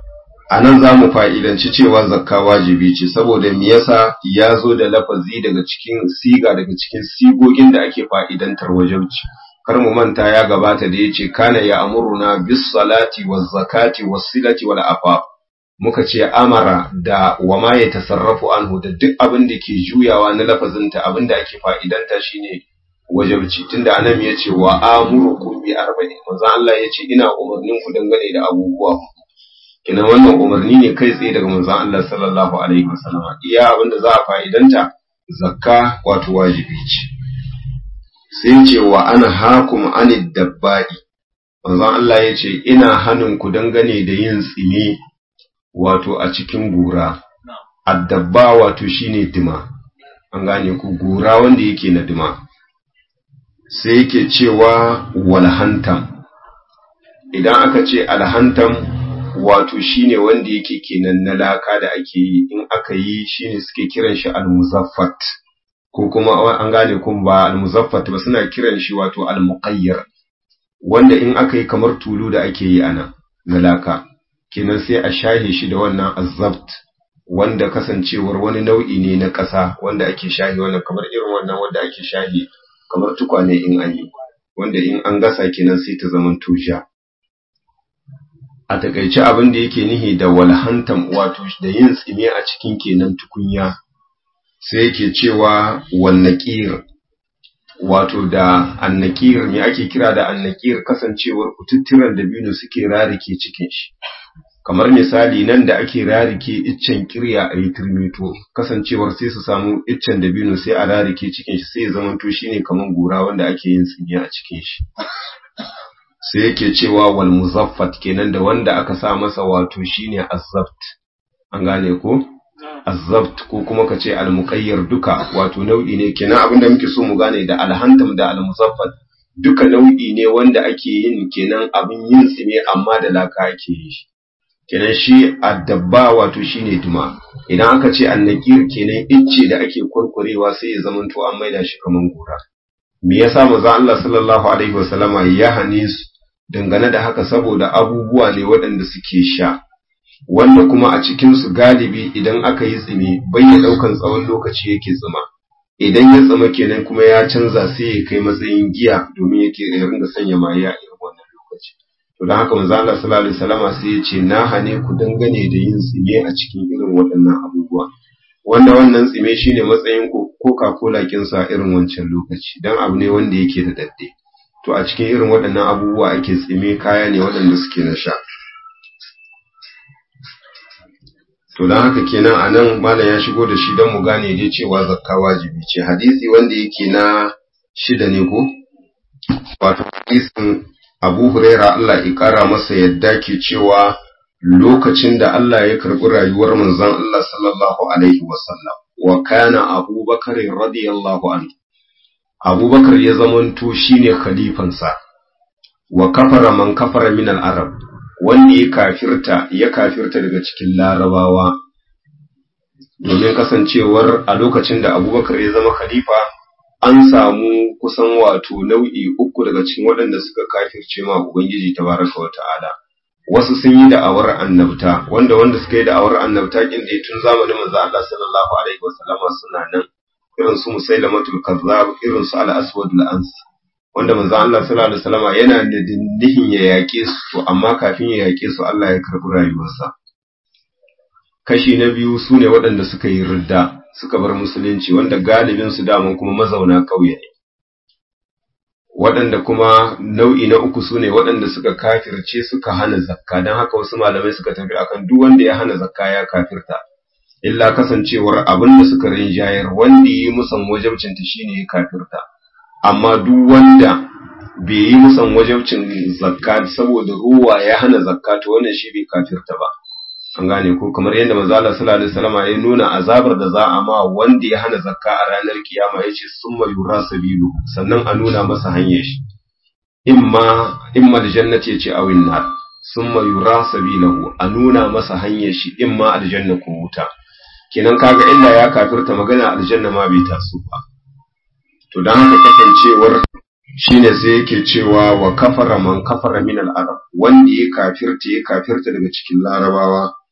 a nan za mu fa'idanci cewa zakka wajibi ce, saboda me yasa ya zo da lafazi daga cikin siga daga cikin sigogin da ake fa'idantar wajabci. Kar mu manta ya gabata da ya ce, kana ya amuruna bis salati wa zakati wa silati wal afaf. Muka ce amara da wa ma ya tasarrafu anhu da duk abin da ke juyawa na lafazinta abin da ake fa'idanta shine wajabci. Tunda anan ya ce wa amurukum bi arba'in, manzo Allah ya ce ina umarnin ku dangane da abubuwa. Kina wannan umarni ne kai tsaye daga manzon Allah sallallahu alaihi wasallam. Iya abinda za a fa'idanta zakka wato wajibi ce. Sai ce wa ana hakum anid dabba'i. Manzon Allah ya ce ina hanin ku dangane da yin tsime wato a cikin gura. Addabba wato shine dima. An gane ku gura wanda yake na dima. Sai yake cewa walhantam. Idan aka ce alhantam wato shine wanda yake kenan na laka da ake yi, in aka yi shine suke kiran shi al-muzaffat, ko kuma an gane kun ba al-muzaffat ba suna kiran shi wato al-muqayyar, wanda in aka yi kamar tulu da ake yi ana na laka kenan sai a shahe shi da wannan azzabt, wanda kasancewar wani nau'i ne na ƙasa wanda ake shahe wannan kamar irin wannan wanda ake shahe kamar tukwane in an yi, wanda in an gasa kenan sai ta zama tusha. A takaice abin da yake nihi da walhantam wato da yin tsime a cikin kenan tukunya, sai yake cewa wannaqir wato da annaqir. Me ake kira da annaqir? Kasancewar kututturan dabino suke rarike cikin shi, kamar misali nan da ake rarike iccen kirya a yi turmito, kasancewar sai su samu iccen dabino sai a rarike cikin shi sai ya zamanto shine kamar gora wanda ake yin tsime a cikin shi. Sai yake cewa wal muzaffat kenan da wanda aka sa masa wato shine azzabt. An gane ko azzabt ko kuma kace al muqayyar duka wato nau'i ne kenan. Abinda muke so mu gane da alhantam da al muzaffat duka nau'i ne wanda ake yin kenan abin yin tsime amma da laka ake yi shi. Kenan shi addabba wato shine duma. Idan aka ce annaqir kenan icce da ake kurkurewa sai ya zamanto an maida shi kaman gora. Me yasa manzo Allah sallallahu alaihi wasallama ya hane su dangane da haka? Saboda abubuwa ne waɗanda suke sha, wanda kuma a cikinsu galibi idan aka yi tsime bai ya ɗaukan tsawon lokaci yake tsima. Idan ya tsima kenan kuma ya canza sai ya kai matsayin giya domin yake ringa sanya maye a irin wannan lokaci. To don haka manzo Allah sallallahu alaihi wasallama sai ya ce na hane ku dangane da yin tsime a cikin irin waɗannan abubuwa, wanda wannan tsime shine matsayin Coca-Cola kinsa irin wancan lokaci, dan abu ne wanda yake da dadde. To a cikin irin waɗannan abubuwa ake tsime, kaya ne waɗanda suke na sha. To don haka kenan a nan malam ya shigo da shi don mu gane dai cewa zakka wajibi ce. Hadisi wanda yake na 6 ne ko? Wato hadisin Abu Huraira Allah ya ƙara masa yadda ke cewa lokacin da Allah ya karɓi rayuwar manzon Allah sallallahu alaihi wasallam, wa kana Abu Bakar radiyallahu anhu, Abubakar ya zamanto shine khalifansa, wa kafara man kafara min al-arab, wanda ya kafirta daga cikin larabawa, domin kasancewar a lokacin da Abubakar ya zama khalifa an samu kusan wato nau'i 3 daga cikin waɗanda suka kafirce ma Ubangiji tabaraka wa ta'ala. Wasu sun yi da'awar annabta, wanda suka yi da'awar annabta kin da tun zamanin manzo Allah sallallahu alaihi wasallama suna nan, irin su Musailamatul Kazzab, irin su Al-Aswad al-Ans, wanda manzo Allah sallallahu alaihi wasallama yana da nihin ya yake su, amma kafin ya yake su Allah ya karbi rayuwarsa. Kashi na biyu sune waɗanda suka yi ridda, suka bar musulunci, wanda galibin su daman kuma mazauna ƙauye ne. Waɗanda kuma nau'i na 3 sune waɗanda suka kafirce suka hana zakka, don haka wasu malamai suka tafi akan duk wanda ya hana zakka ya kafirta. Illa kasancewar abin da suka rinjayar wanda yi musan wajabcinta shine ya kafirta, amma duk wanda bai yi musan wajabcin zakka saboda ruwa ya hana zakka to wannan shi bai kafirta ba. An gane ko, kamar yadda manzo Allah sallallahu alaihi wasallam ya nuna azabar da za a ma wanda ya hana zakka a ranar kiyama, yace summa yura sabilu, sannan a nuna masa hanyar shi, imma aljannati yace awin nar, summa yura sabilahu, a nuna masa hanyar shi imma aljanna ko wuta. Kenan kaga inda ya kafirta magana aljanna ma bai taso ba. To dan haka kasancewar shine sai yake cewa wa kafara man kafara min al-arab, wanda ya kafirta daga cikin larabawa,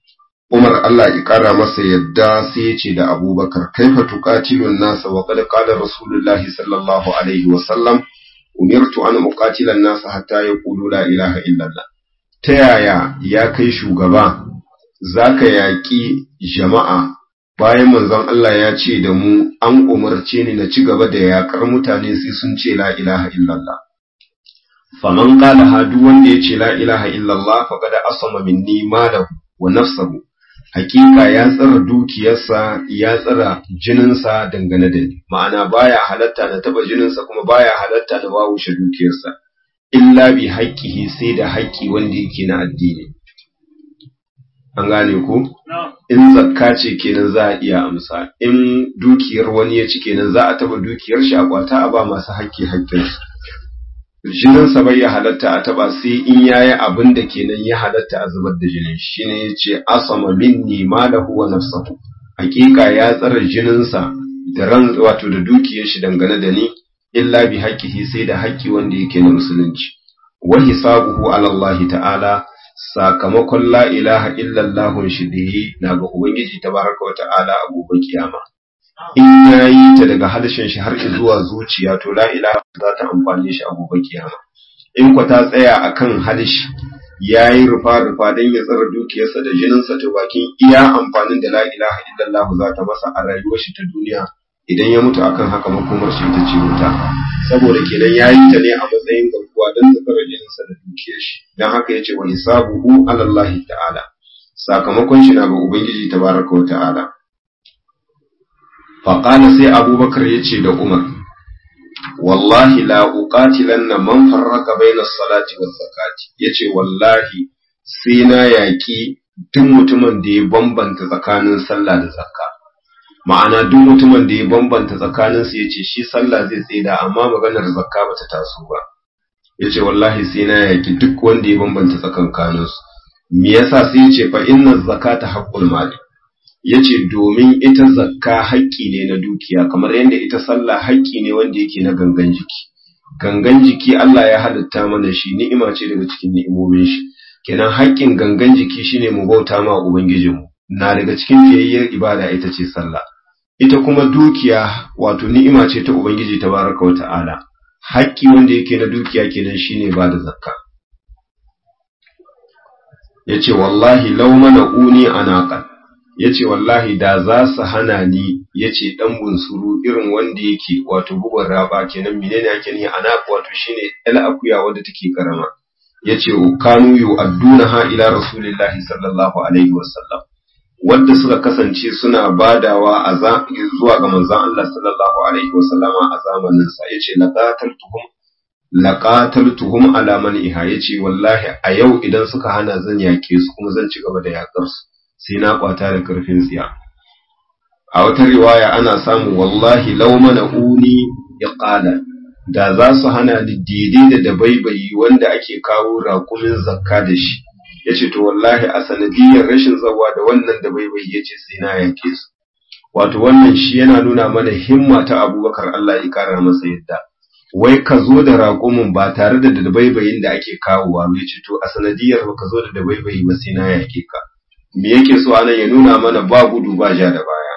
Umar Allah ya ƙara masa yadda sai ya ce da Abubakar, kaifa tuqatilun nasa wa qad qala Rasulullahi sallallahu alaihi wa sallam, umirtu an uqatila an-nasa hatta yaqulu la ilaha illallah. Ta yaya ya kai shugaba zaka yaƙi jama'a bayan manzon Allah ya ce da mu an umarce ni na ci gaba da yaƙar mutane sai sun ce la ilaha illallah. Faman qala duk wanda ya ce la ilaha illallah faqad asama minni malahu wa nafsahu. Hakika ya tsara dukiyarsa, ya tsara jininsa dangane da ni, ma'ana baya halatta na taba jininsa kuma baya halatta na wawushe dukiyarsa, illa bi haƙƙihi sai da haƙƙi wanda yake na addini. An gane ku? In zakka ce kenan za a iya amsa, in dukiyar wani ya ci kenan za a taba dukiyar shi a kwata a ba masu haƙƙi haƙƙinsu. Jininsa bai ya halatta a taba sai in yayi abin da kenan ya halatta a zubar da jinin shi ne yace asama minni malahu wa nafsuhu, hakika ya tsara jininsa da ran wato da dukiyar shi dangane da ni illa bi haqqihi sai da haƙƙi wanda yake na musulunci. Wa hisabuhu ala Allah ta'ala, sakamakon la ilaha illa Allah shi da na ga ubangiji tabaraka wa ta'ala a gobe kiyama. In yayi ta daga harshen shi har zuwa zuciya to la ilaha za ta amfane shi a gobe kiyama. In kwa ta tsaya akan harshe yayi rufa dan ya tsara dukiyarsa da jininsa to bakin iya amfanin da la ilaha illallah za ta masa a rayuwar shi ta duniya, idan ya mutu akan haka makomar shi ita ce wuta, saboda kenan yayi ta ne a matsayin garkuwa dan tsara jininsa da dukiyar shi. Dan haka yace wa hisabuhu ala Allah ta'ala, sakamakon shi na ga ubangiji tabaraka wa ta'ala. Faƙala sai Abubakar ya ce da Umar, wallahi la uqatilanna man farraka baina salati wa zakati, yace wallahi sai na yaƙi duk mutumin da ya bambanta tsakanin sallah da zakka. Ma'ana duk mutumin da ya bambanta tsakanin su yace shi sallah zai tsaida amma maganar zakka bata taso ba. Yace wallahi sai na yaƙi duk wanda ya bambanta tsakankanin su. Me yasa sai yace fa inna zakata haqqul mali. Yace domin ita zakka haƙƙi ne na dukiya, kamar yadda ita sallah haƙƙi ne wanda yake na gangan jiki. Gangan jiki Allah ya halitta mana shi, ni'ima ce daga cikin ni'imomin shi. Kenan haƙƙin gangan jiki shine mu bauta ma ubangijinmu, na daga cikin fiyayyar ibada ita ce sallah. Ita kuma dukiya wato ni'ima ce ta ubangiji tabaraka wa ta'ala. Haƙƙi wanda yake na dukiya kenan shine ba da zakka. Yace wallahi law mana'uni anaqan, yace wallahi da za su hana ni, yace dan bunsuru irin wanda yake wato bugun raba kenan, menene yake ni anaq wato shine el akuya wanda take karama. Yace kanu yu'addunaha ila rasulillahi sallallahu alaihi wasallam, wanda suka kasance suna badawa zuwa ga manzon Allah sallallahu alaihi wasallama a zamanin sa. Yace laqataltuhum ala man'iha, yace wallahi a yau idan suka hana zan yake su kuma zan ci gaba da yakar su sai na kwata da karfin tsiya. A wata riwaya ana samu wallahi law mana'uni iqala, da za su hana ni daidai da dabaibayi wanda ake kawo raƙumin zakka da shi, yace to wallahi a sanadiyar rashin zawa da wannan dabaibayi yace sai na yake su. Wato wannan shi yana nuna mana himma ta Abubakar Allah ya kara masa yadda, wai ka zo da raƙumin ba tare da dabaibayin da ake kawowa, yace to a sanadiyar ba ka zo da dabaibayi ba sai na yake ka. Me yake so anan ya nuna mana ba gudu ba ja da baya,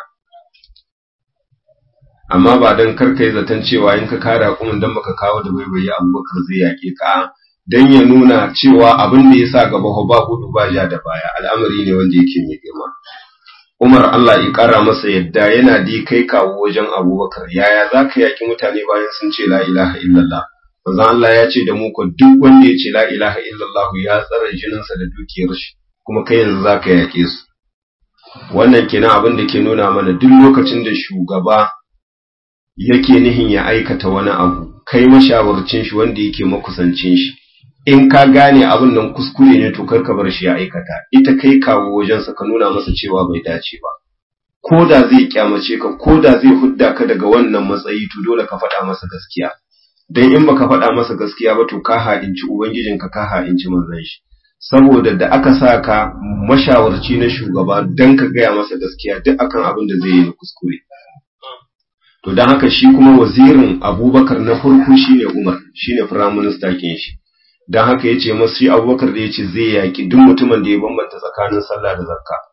amma ba dan karkai zaton cewa in ka kara kuma dan baka kawo da baibayi Abubakar zai yake ka, dan ya nuna cewa abin da yasa gaba ba gudu ba ja da baya al'amari ne wanda yake mai girma. Umar Allah ya kara masa yadda yana di kai kawo wajen Abubakar, yaya zaka yaki mutane bayan sun ce la ilaha illallah. Manzon Allah ya ce da mu ko duk wanda ya ce la ilaha illallah ya tsara jininsa da dukiyar shi, kuma kai yanzu za ka yaƙe su. Wannan kenan abin da ke nuna mana duk lokacin da shugaba yake nihin ya aikata wani abu, kai mashawarcin shi wanda yake makusancin shi, in ka gane abin nan kuskure ne to karka bar shi ya aikata, ita kai kawo wajensa ka nuna masa cewa bai dace ba. Ko da zai kyamace ka, ko da zai hudda ka daga wannan matsayi, to dole ka faɗa masa gaskiya. Dan in baka faɗa masa gaskiya ba to ka ha'inci ubangijinka, ka ha'inci manzon shi. Saboda da aka sa ka mashawarci na shugaba don ka gaya masa gaskiya duk akan abin da zai yi na kuskure. To don haka shi kuma wazirin Abubakar na farko shine Umar, shine Prime Minister kin shi. Don haka yace masa shi Abubakar da yace zai yaki duk mutumin da ya bambanta tsakanin sallah da zakka.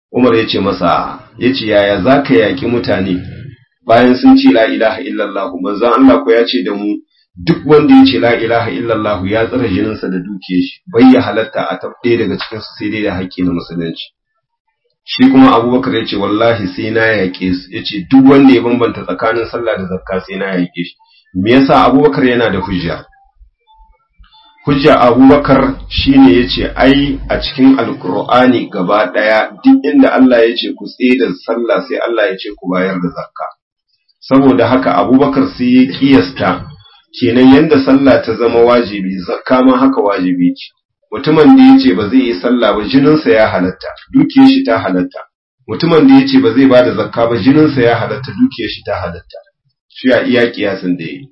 Umar ya ce masa, ya ce yaya za ka yaƙi mutane bayan sun ce la ilaha illallah, manzon Allah ko ya ce da mu duk wanda ya ce la ilaha illallah ya tsara jininsa da dukiyar shi, bai ya halatta a tabbe daga cikin su sai dai da haƙƙi na musulunci. Shi kuma Abubakar ya ce wallahi sai na yaƙe su, ya ce duk wanda ya bambanta tsakanin sallah da zakka sai na yaƙe shi. Me yasa Abubakar yana da hujja? Hujja Abubakar shine yace ai a cikin Alkur'ani gaba daya duk inda Allah yace ku tsaye da sallah sai Allah yace ku bayar da zakka. Saboda haka Abubakar sai ya kiyasta kenan yanda sallah ta zama wajibi, zakka ma haka wajibi ce. Mutumin da yace ba zai yi sallah ba jininsa ya halatta, dukiyar shi ta halatta. Mutumin da yace ba zai bada zakka ba jininsa ya halatta, dukiyar shi ta halatta. Shi ya iya kiyasin da yi.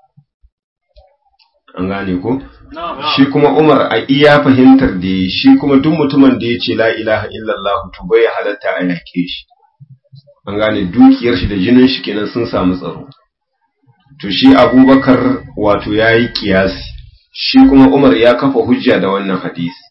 An gane ko? Shi kuma Umar a iya fahimtar da yi, shi kuma duk mutumin da ya ce la ilaha illallah to bai halatta a yake shi. An gane dukiyar shi da jinin shi kenan sun samu tsaro. To shi Abubakar wato ya yi kiyasi, shi kuma Umar ya kafa hujja da wannan hadisi.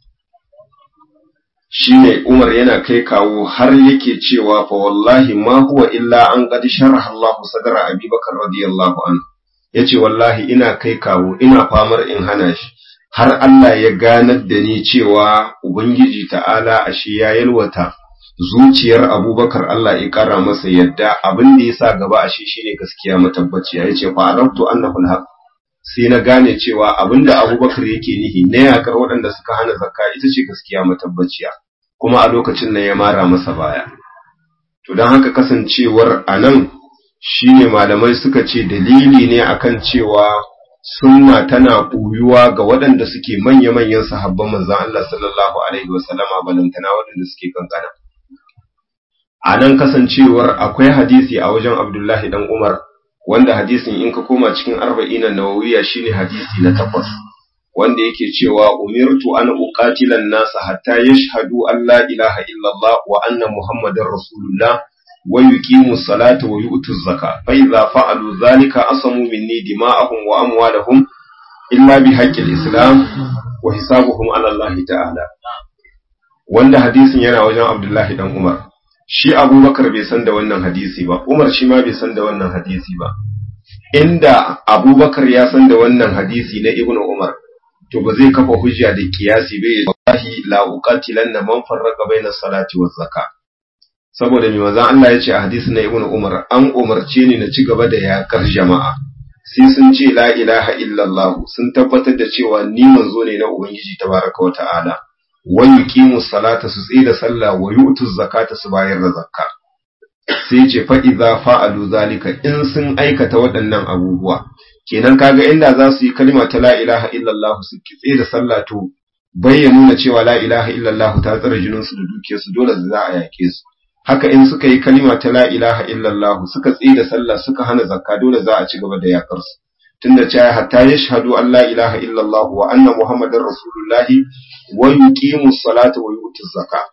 Shi ne Umar yana kai kawo har yake cewa fa wallahi ma huwa illa an qad sharaha Allah sadra Abi Bakar radiyallahu anhu. Yace wallahi ina kai kawo ina famar in hana shi har Allah ya ganar da ni cewa Ubangiji ta'ala ashe ya yalwata zuciyar Abubakar, Allah ya kara masa yadda abin da yasa gaba ashe shine gaskiya matabbaciya. Yace fa arabtu annahu alhaq, sai na gane cewa abinda Abubakar yake nihi na yakar waɗanda suka hana zakka ita ce gaskiya matabbaciya, kuma a lokacin nan ya mara masa baya. To don haka kasancewar anan shine malamai suka ce dalili ne akan cewa sunna tana ɓuyuwa ga waɗanda suke manya-manyan sahabban manzon Allah sallallahu alaihi wasallama balantana waɗanda suke kankana. A nan kasancewar akwai hadisi a wajen Abdullahi dan Umar wanda hadisin in ka koma cikin arba'in an-nawawiyya shine hadisi na 8 wanda yake cewa umirtu an uqatila an-nasa hatta yashhadu an la ilaha illallah wa anna muhammadar rasulullah wa yuqimu as-salata wa yu'tu az-zakata fa idza fa'alu dhalika asamu minni dima'ahum wa amwalahum illa bi haqqi al-islam wa hisabuhum 'ala Allah ta'ala. Wanda hadisin yana wajen Abdullahi dan Umar. Shi Abubakar bai san da wannan hadisi ba, Umar shi ma bai san da wannan hadisi ba. Inda Abubakar ya san da wannan hadisi na Ibn Umar, to ba zai kafa hujja da kiyasi bai wallahi la uqatilanna man farraqa baina salati waz zakat. Saboda mai manzon Allah ya ce a hadisin na Ibn Umar, an umarce ni na ci gaba da yakar jama'a. Sai sun ce la ilaha illallah, sun tabbatar da cewa ni manzo ne na Ubangiji tabaraka wa ta'ala. Wa yuqimu salata su tsaye da sallah wa yu'tu zakata su bayar da zakka. Sai ce fa idza fa'alu zalika, in sun aikata waɗannan abubuwa kenan kaga inda za su yi kalma ta la ilaha illallah su tsaye da sallah to bayyana cewa la ilaha illallah ta tsare jinin su da dukiyar su dole za a yake su. Haka in suka yi kalma ta la ilaha illallah suka tsaye da sallah suka hana zakka dole za a ci gaba da yakar su. Tunda cewa hatta yashhadu an la ilaha illallah wa anna muhammadar rasulullahi wa yuqimu salata wa yu'tu zakata.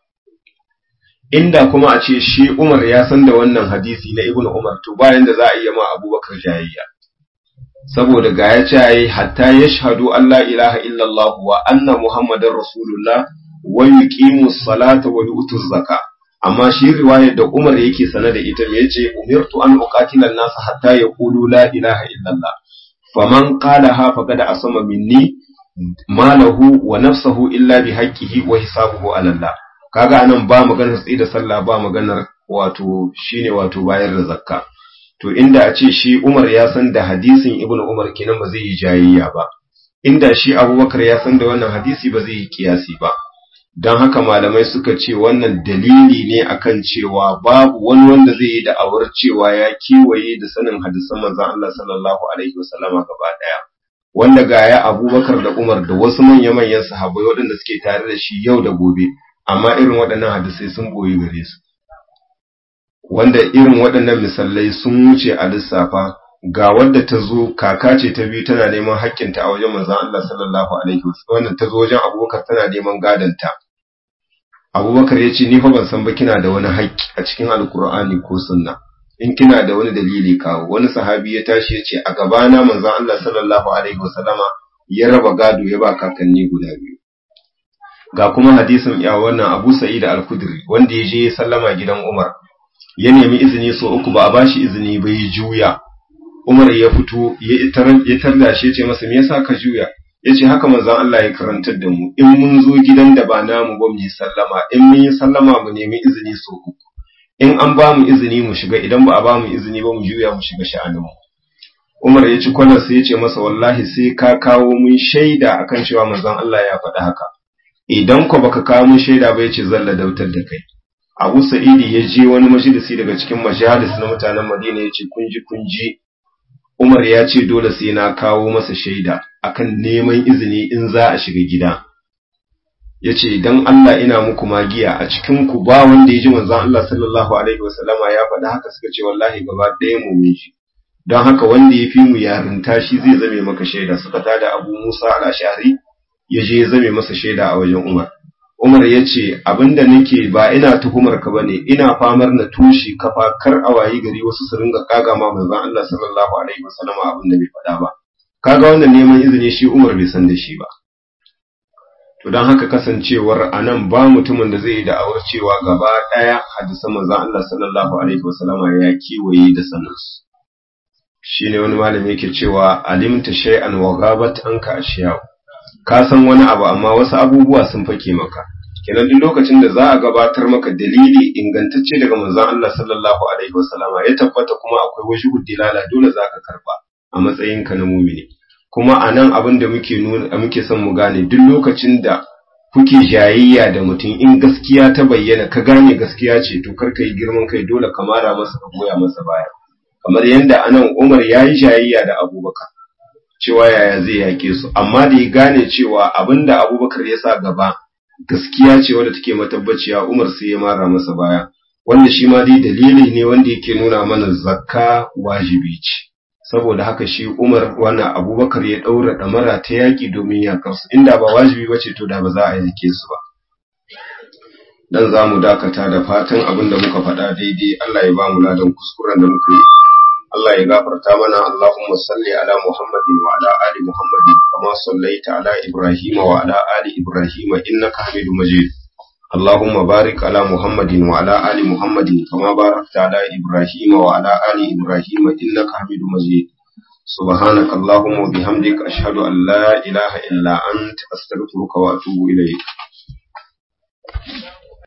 Inda kuma a ce shi Umar ya san da wannan hadisi na Ibn Umar to bayan da za a iya ma Abubakar jayayya. Saboda ga ya ce hatta yashhadu an la ilaha illallah wa anna muhammadar rasulullah wa yuqimu salata wa yu'tu zakata. Amma shi riwayar da Umar yake sanar da ita me yace umirtu an uqatila an-nas hatta yaqulu la ilaha illallah. Faman qalaha faqad asama minni malahu wa nafsuhu illa bi haqqihi wa hisabuhu ala Allah. Kaga anan ba maganar tsaye da sallah ba maganar wato shine wato bayar da zakka. To inda a ce shi Umar ya san da hadisin Ibn Umar kenan ba zai yi jayayya ba. Inda shi Abubakar ya san da wannan hadisi ba zai yi kiyasi ba. Don haka malamai suka ce wannan dalili ne akan cewa babu wani wanda zai yi da'awar cewa ya kewaye da sanin hadisan manzon Allah sallallahu alaihi wasallama gaba daya. Wanda ga ya Abubakar da Umar da wasu manya-manyan sahabbai waɗanda suke tare da shi yau da gobe, amma irin waɗannan hadisai sun boye gare su. Wanda irin waɗannan misalai sun wuce a lissafa, ga wadda ta zo kaka ce ta biyu tana neman haƙƙinta a wajen manzon Allah sallallahu alaihi wasallam, wannan ta zo wajen Abubakar tana neman gadonta. Abubakar ya ce ni fa ban san ba kina da wani haƙƙi a cikin Alkur'ani ko sunna. In kina da wani dalili kawo. Wani sahabi ya tashi ya ce a gabana manzon Allah sallallahu alaihi wasallama ya raba gado ya ba kakanni guda biyu. ga kuma hadisin ya wannan Abu Sa'id al-Khudri wanda ya je sallama gidan Umar ya nemi izini so uku ba a bashi izini ba ya juya. Umar ya fito ya tarda shi ya ce masa me yasa ka juya? Ya ce haka manzon Allah ya karantar da mu in mun zo gidan da ba namu ba mu yi sallama, in mun yi sallama mu nemi izini so uku, in an ba mu izini mu shiga, idan ba a ba mu izini ba mu juya mu shiga sha'aninmu. Umar ya ci kwalar sai ya ce masa wallahi sai ka kawo mun shaida akan cewa manzon Allah ya faɗa haka, idan ko baka kawo mun shaida ba ya ce zan ladautar da kai. Abu Sa'idi ya je wani majalisi daga cikin majalis na mutanen Madina ya ce kun ji Umar ya ce dole sai na kawo masa shaida akan neman izini in za a shiga gida. Ya ce idan Allah ina muku magiya a cikin ku ba wanda ya ji manzon Allah sallallahu alaihi wasallama ya faɗa haka, suka ce wallahi gaba ɗaya mu mun ji. Don haka wanda ya fi mu yarinta shi zai zame maka shaida. Suka tada Abu Musa al-Ash'ari ya je ya zame masa shaida a wajen Umar. Umar ya ce abinda nake ba ina tuhumar ka bane, ina famar na tushe kafa kar a wayi gari wasu su ringa kaga ma manzon Allah sallallahu alaihi wasallam abin da bai faɗa ba. Kaga wannan neman izini shi Umar bai san da shi ba. To dan haka kasancewar anan ba mutumin da zai yi da'awar cewa gaba daya hadisan manzon Allah sallallahu alaihi wasallam ya kiwaye da sanarsu. Shine wani malami yake cewa alimta shay'an wa ghabat anka ashiya. Ka san wani abu amma wasu abubuwa sun fake maka. Kenan duk lokacin da za a gabatar maka dalili ingantacce daga manzon Allah sallallahu alaihi wasallama ya tabbata kuma akwai wajhu dilala, dole zaka karba a matsayinka na mu'mini. Kuma anan abin da muke son mu gane, duk lokacin da kuke jayayya da mutum in gaskiya ta bayyana ka gane gaskiya ce, to kar ka yi girman kai, dole ka mara masa ka goya masa baya. Kamar yanda anan Umar yayi jayayya da Abubakar cewa yaya zai yake su, amma da ya gane cewa abinda Abubakar ya sa gaba gaskiya ce wadda take matabbaciya, Umar sai ya mara masa baya, wanda shi ma dai dalili ne wanda yake nuna mana zakka wajibi ce. Saboda haka shi Umar wannan Abubakar ya daura damara ta yaki domin yakar su, inda ba wajibi bace to da ba za a yake su ba. Dan zamu dakata da fatan abinda muka faɗa daidai Allah ya ba mu ladan kuskuren da muka yi. Allah ya gafarta mana. Allahumma salli ala Muhammadin wa ala ali Muhammadin kama sallaita ala Ibrahim wa ala ali Ibrahim innaka Hamidum Majid. Allahumma barik ala Muhammadin wa ala ali Muhammadin kama barakta ala Ibrahim wa ala ali Ibrahim innaka Hamidum Majid. Subhanaka Allahumma wa bihamdika ashhadu an la ilaha illa anta astaghfiruka wa atubu ilayk.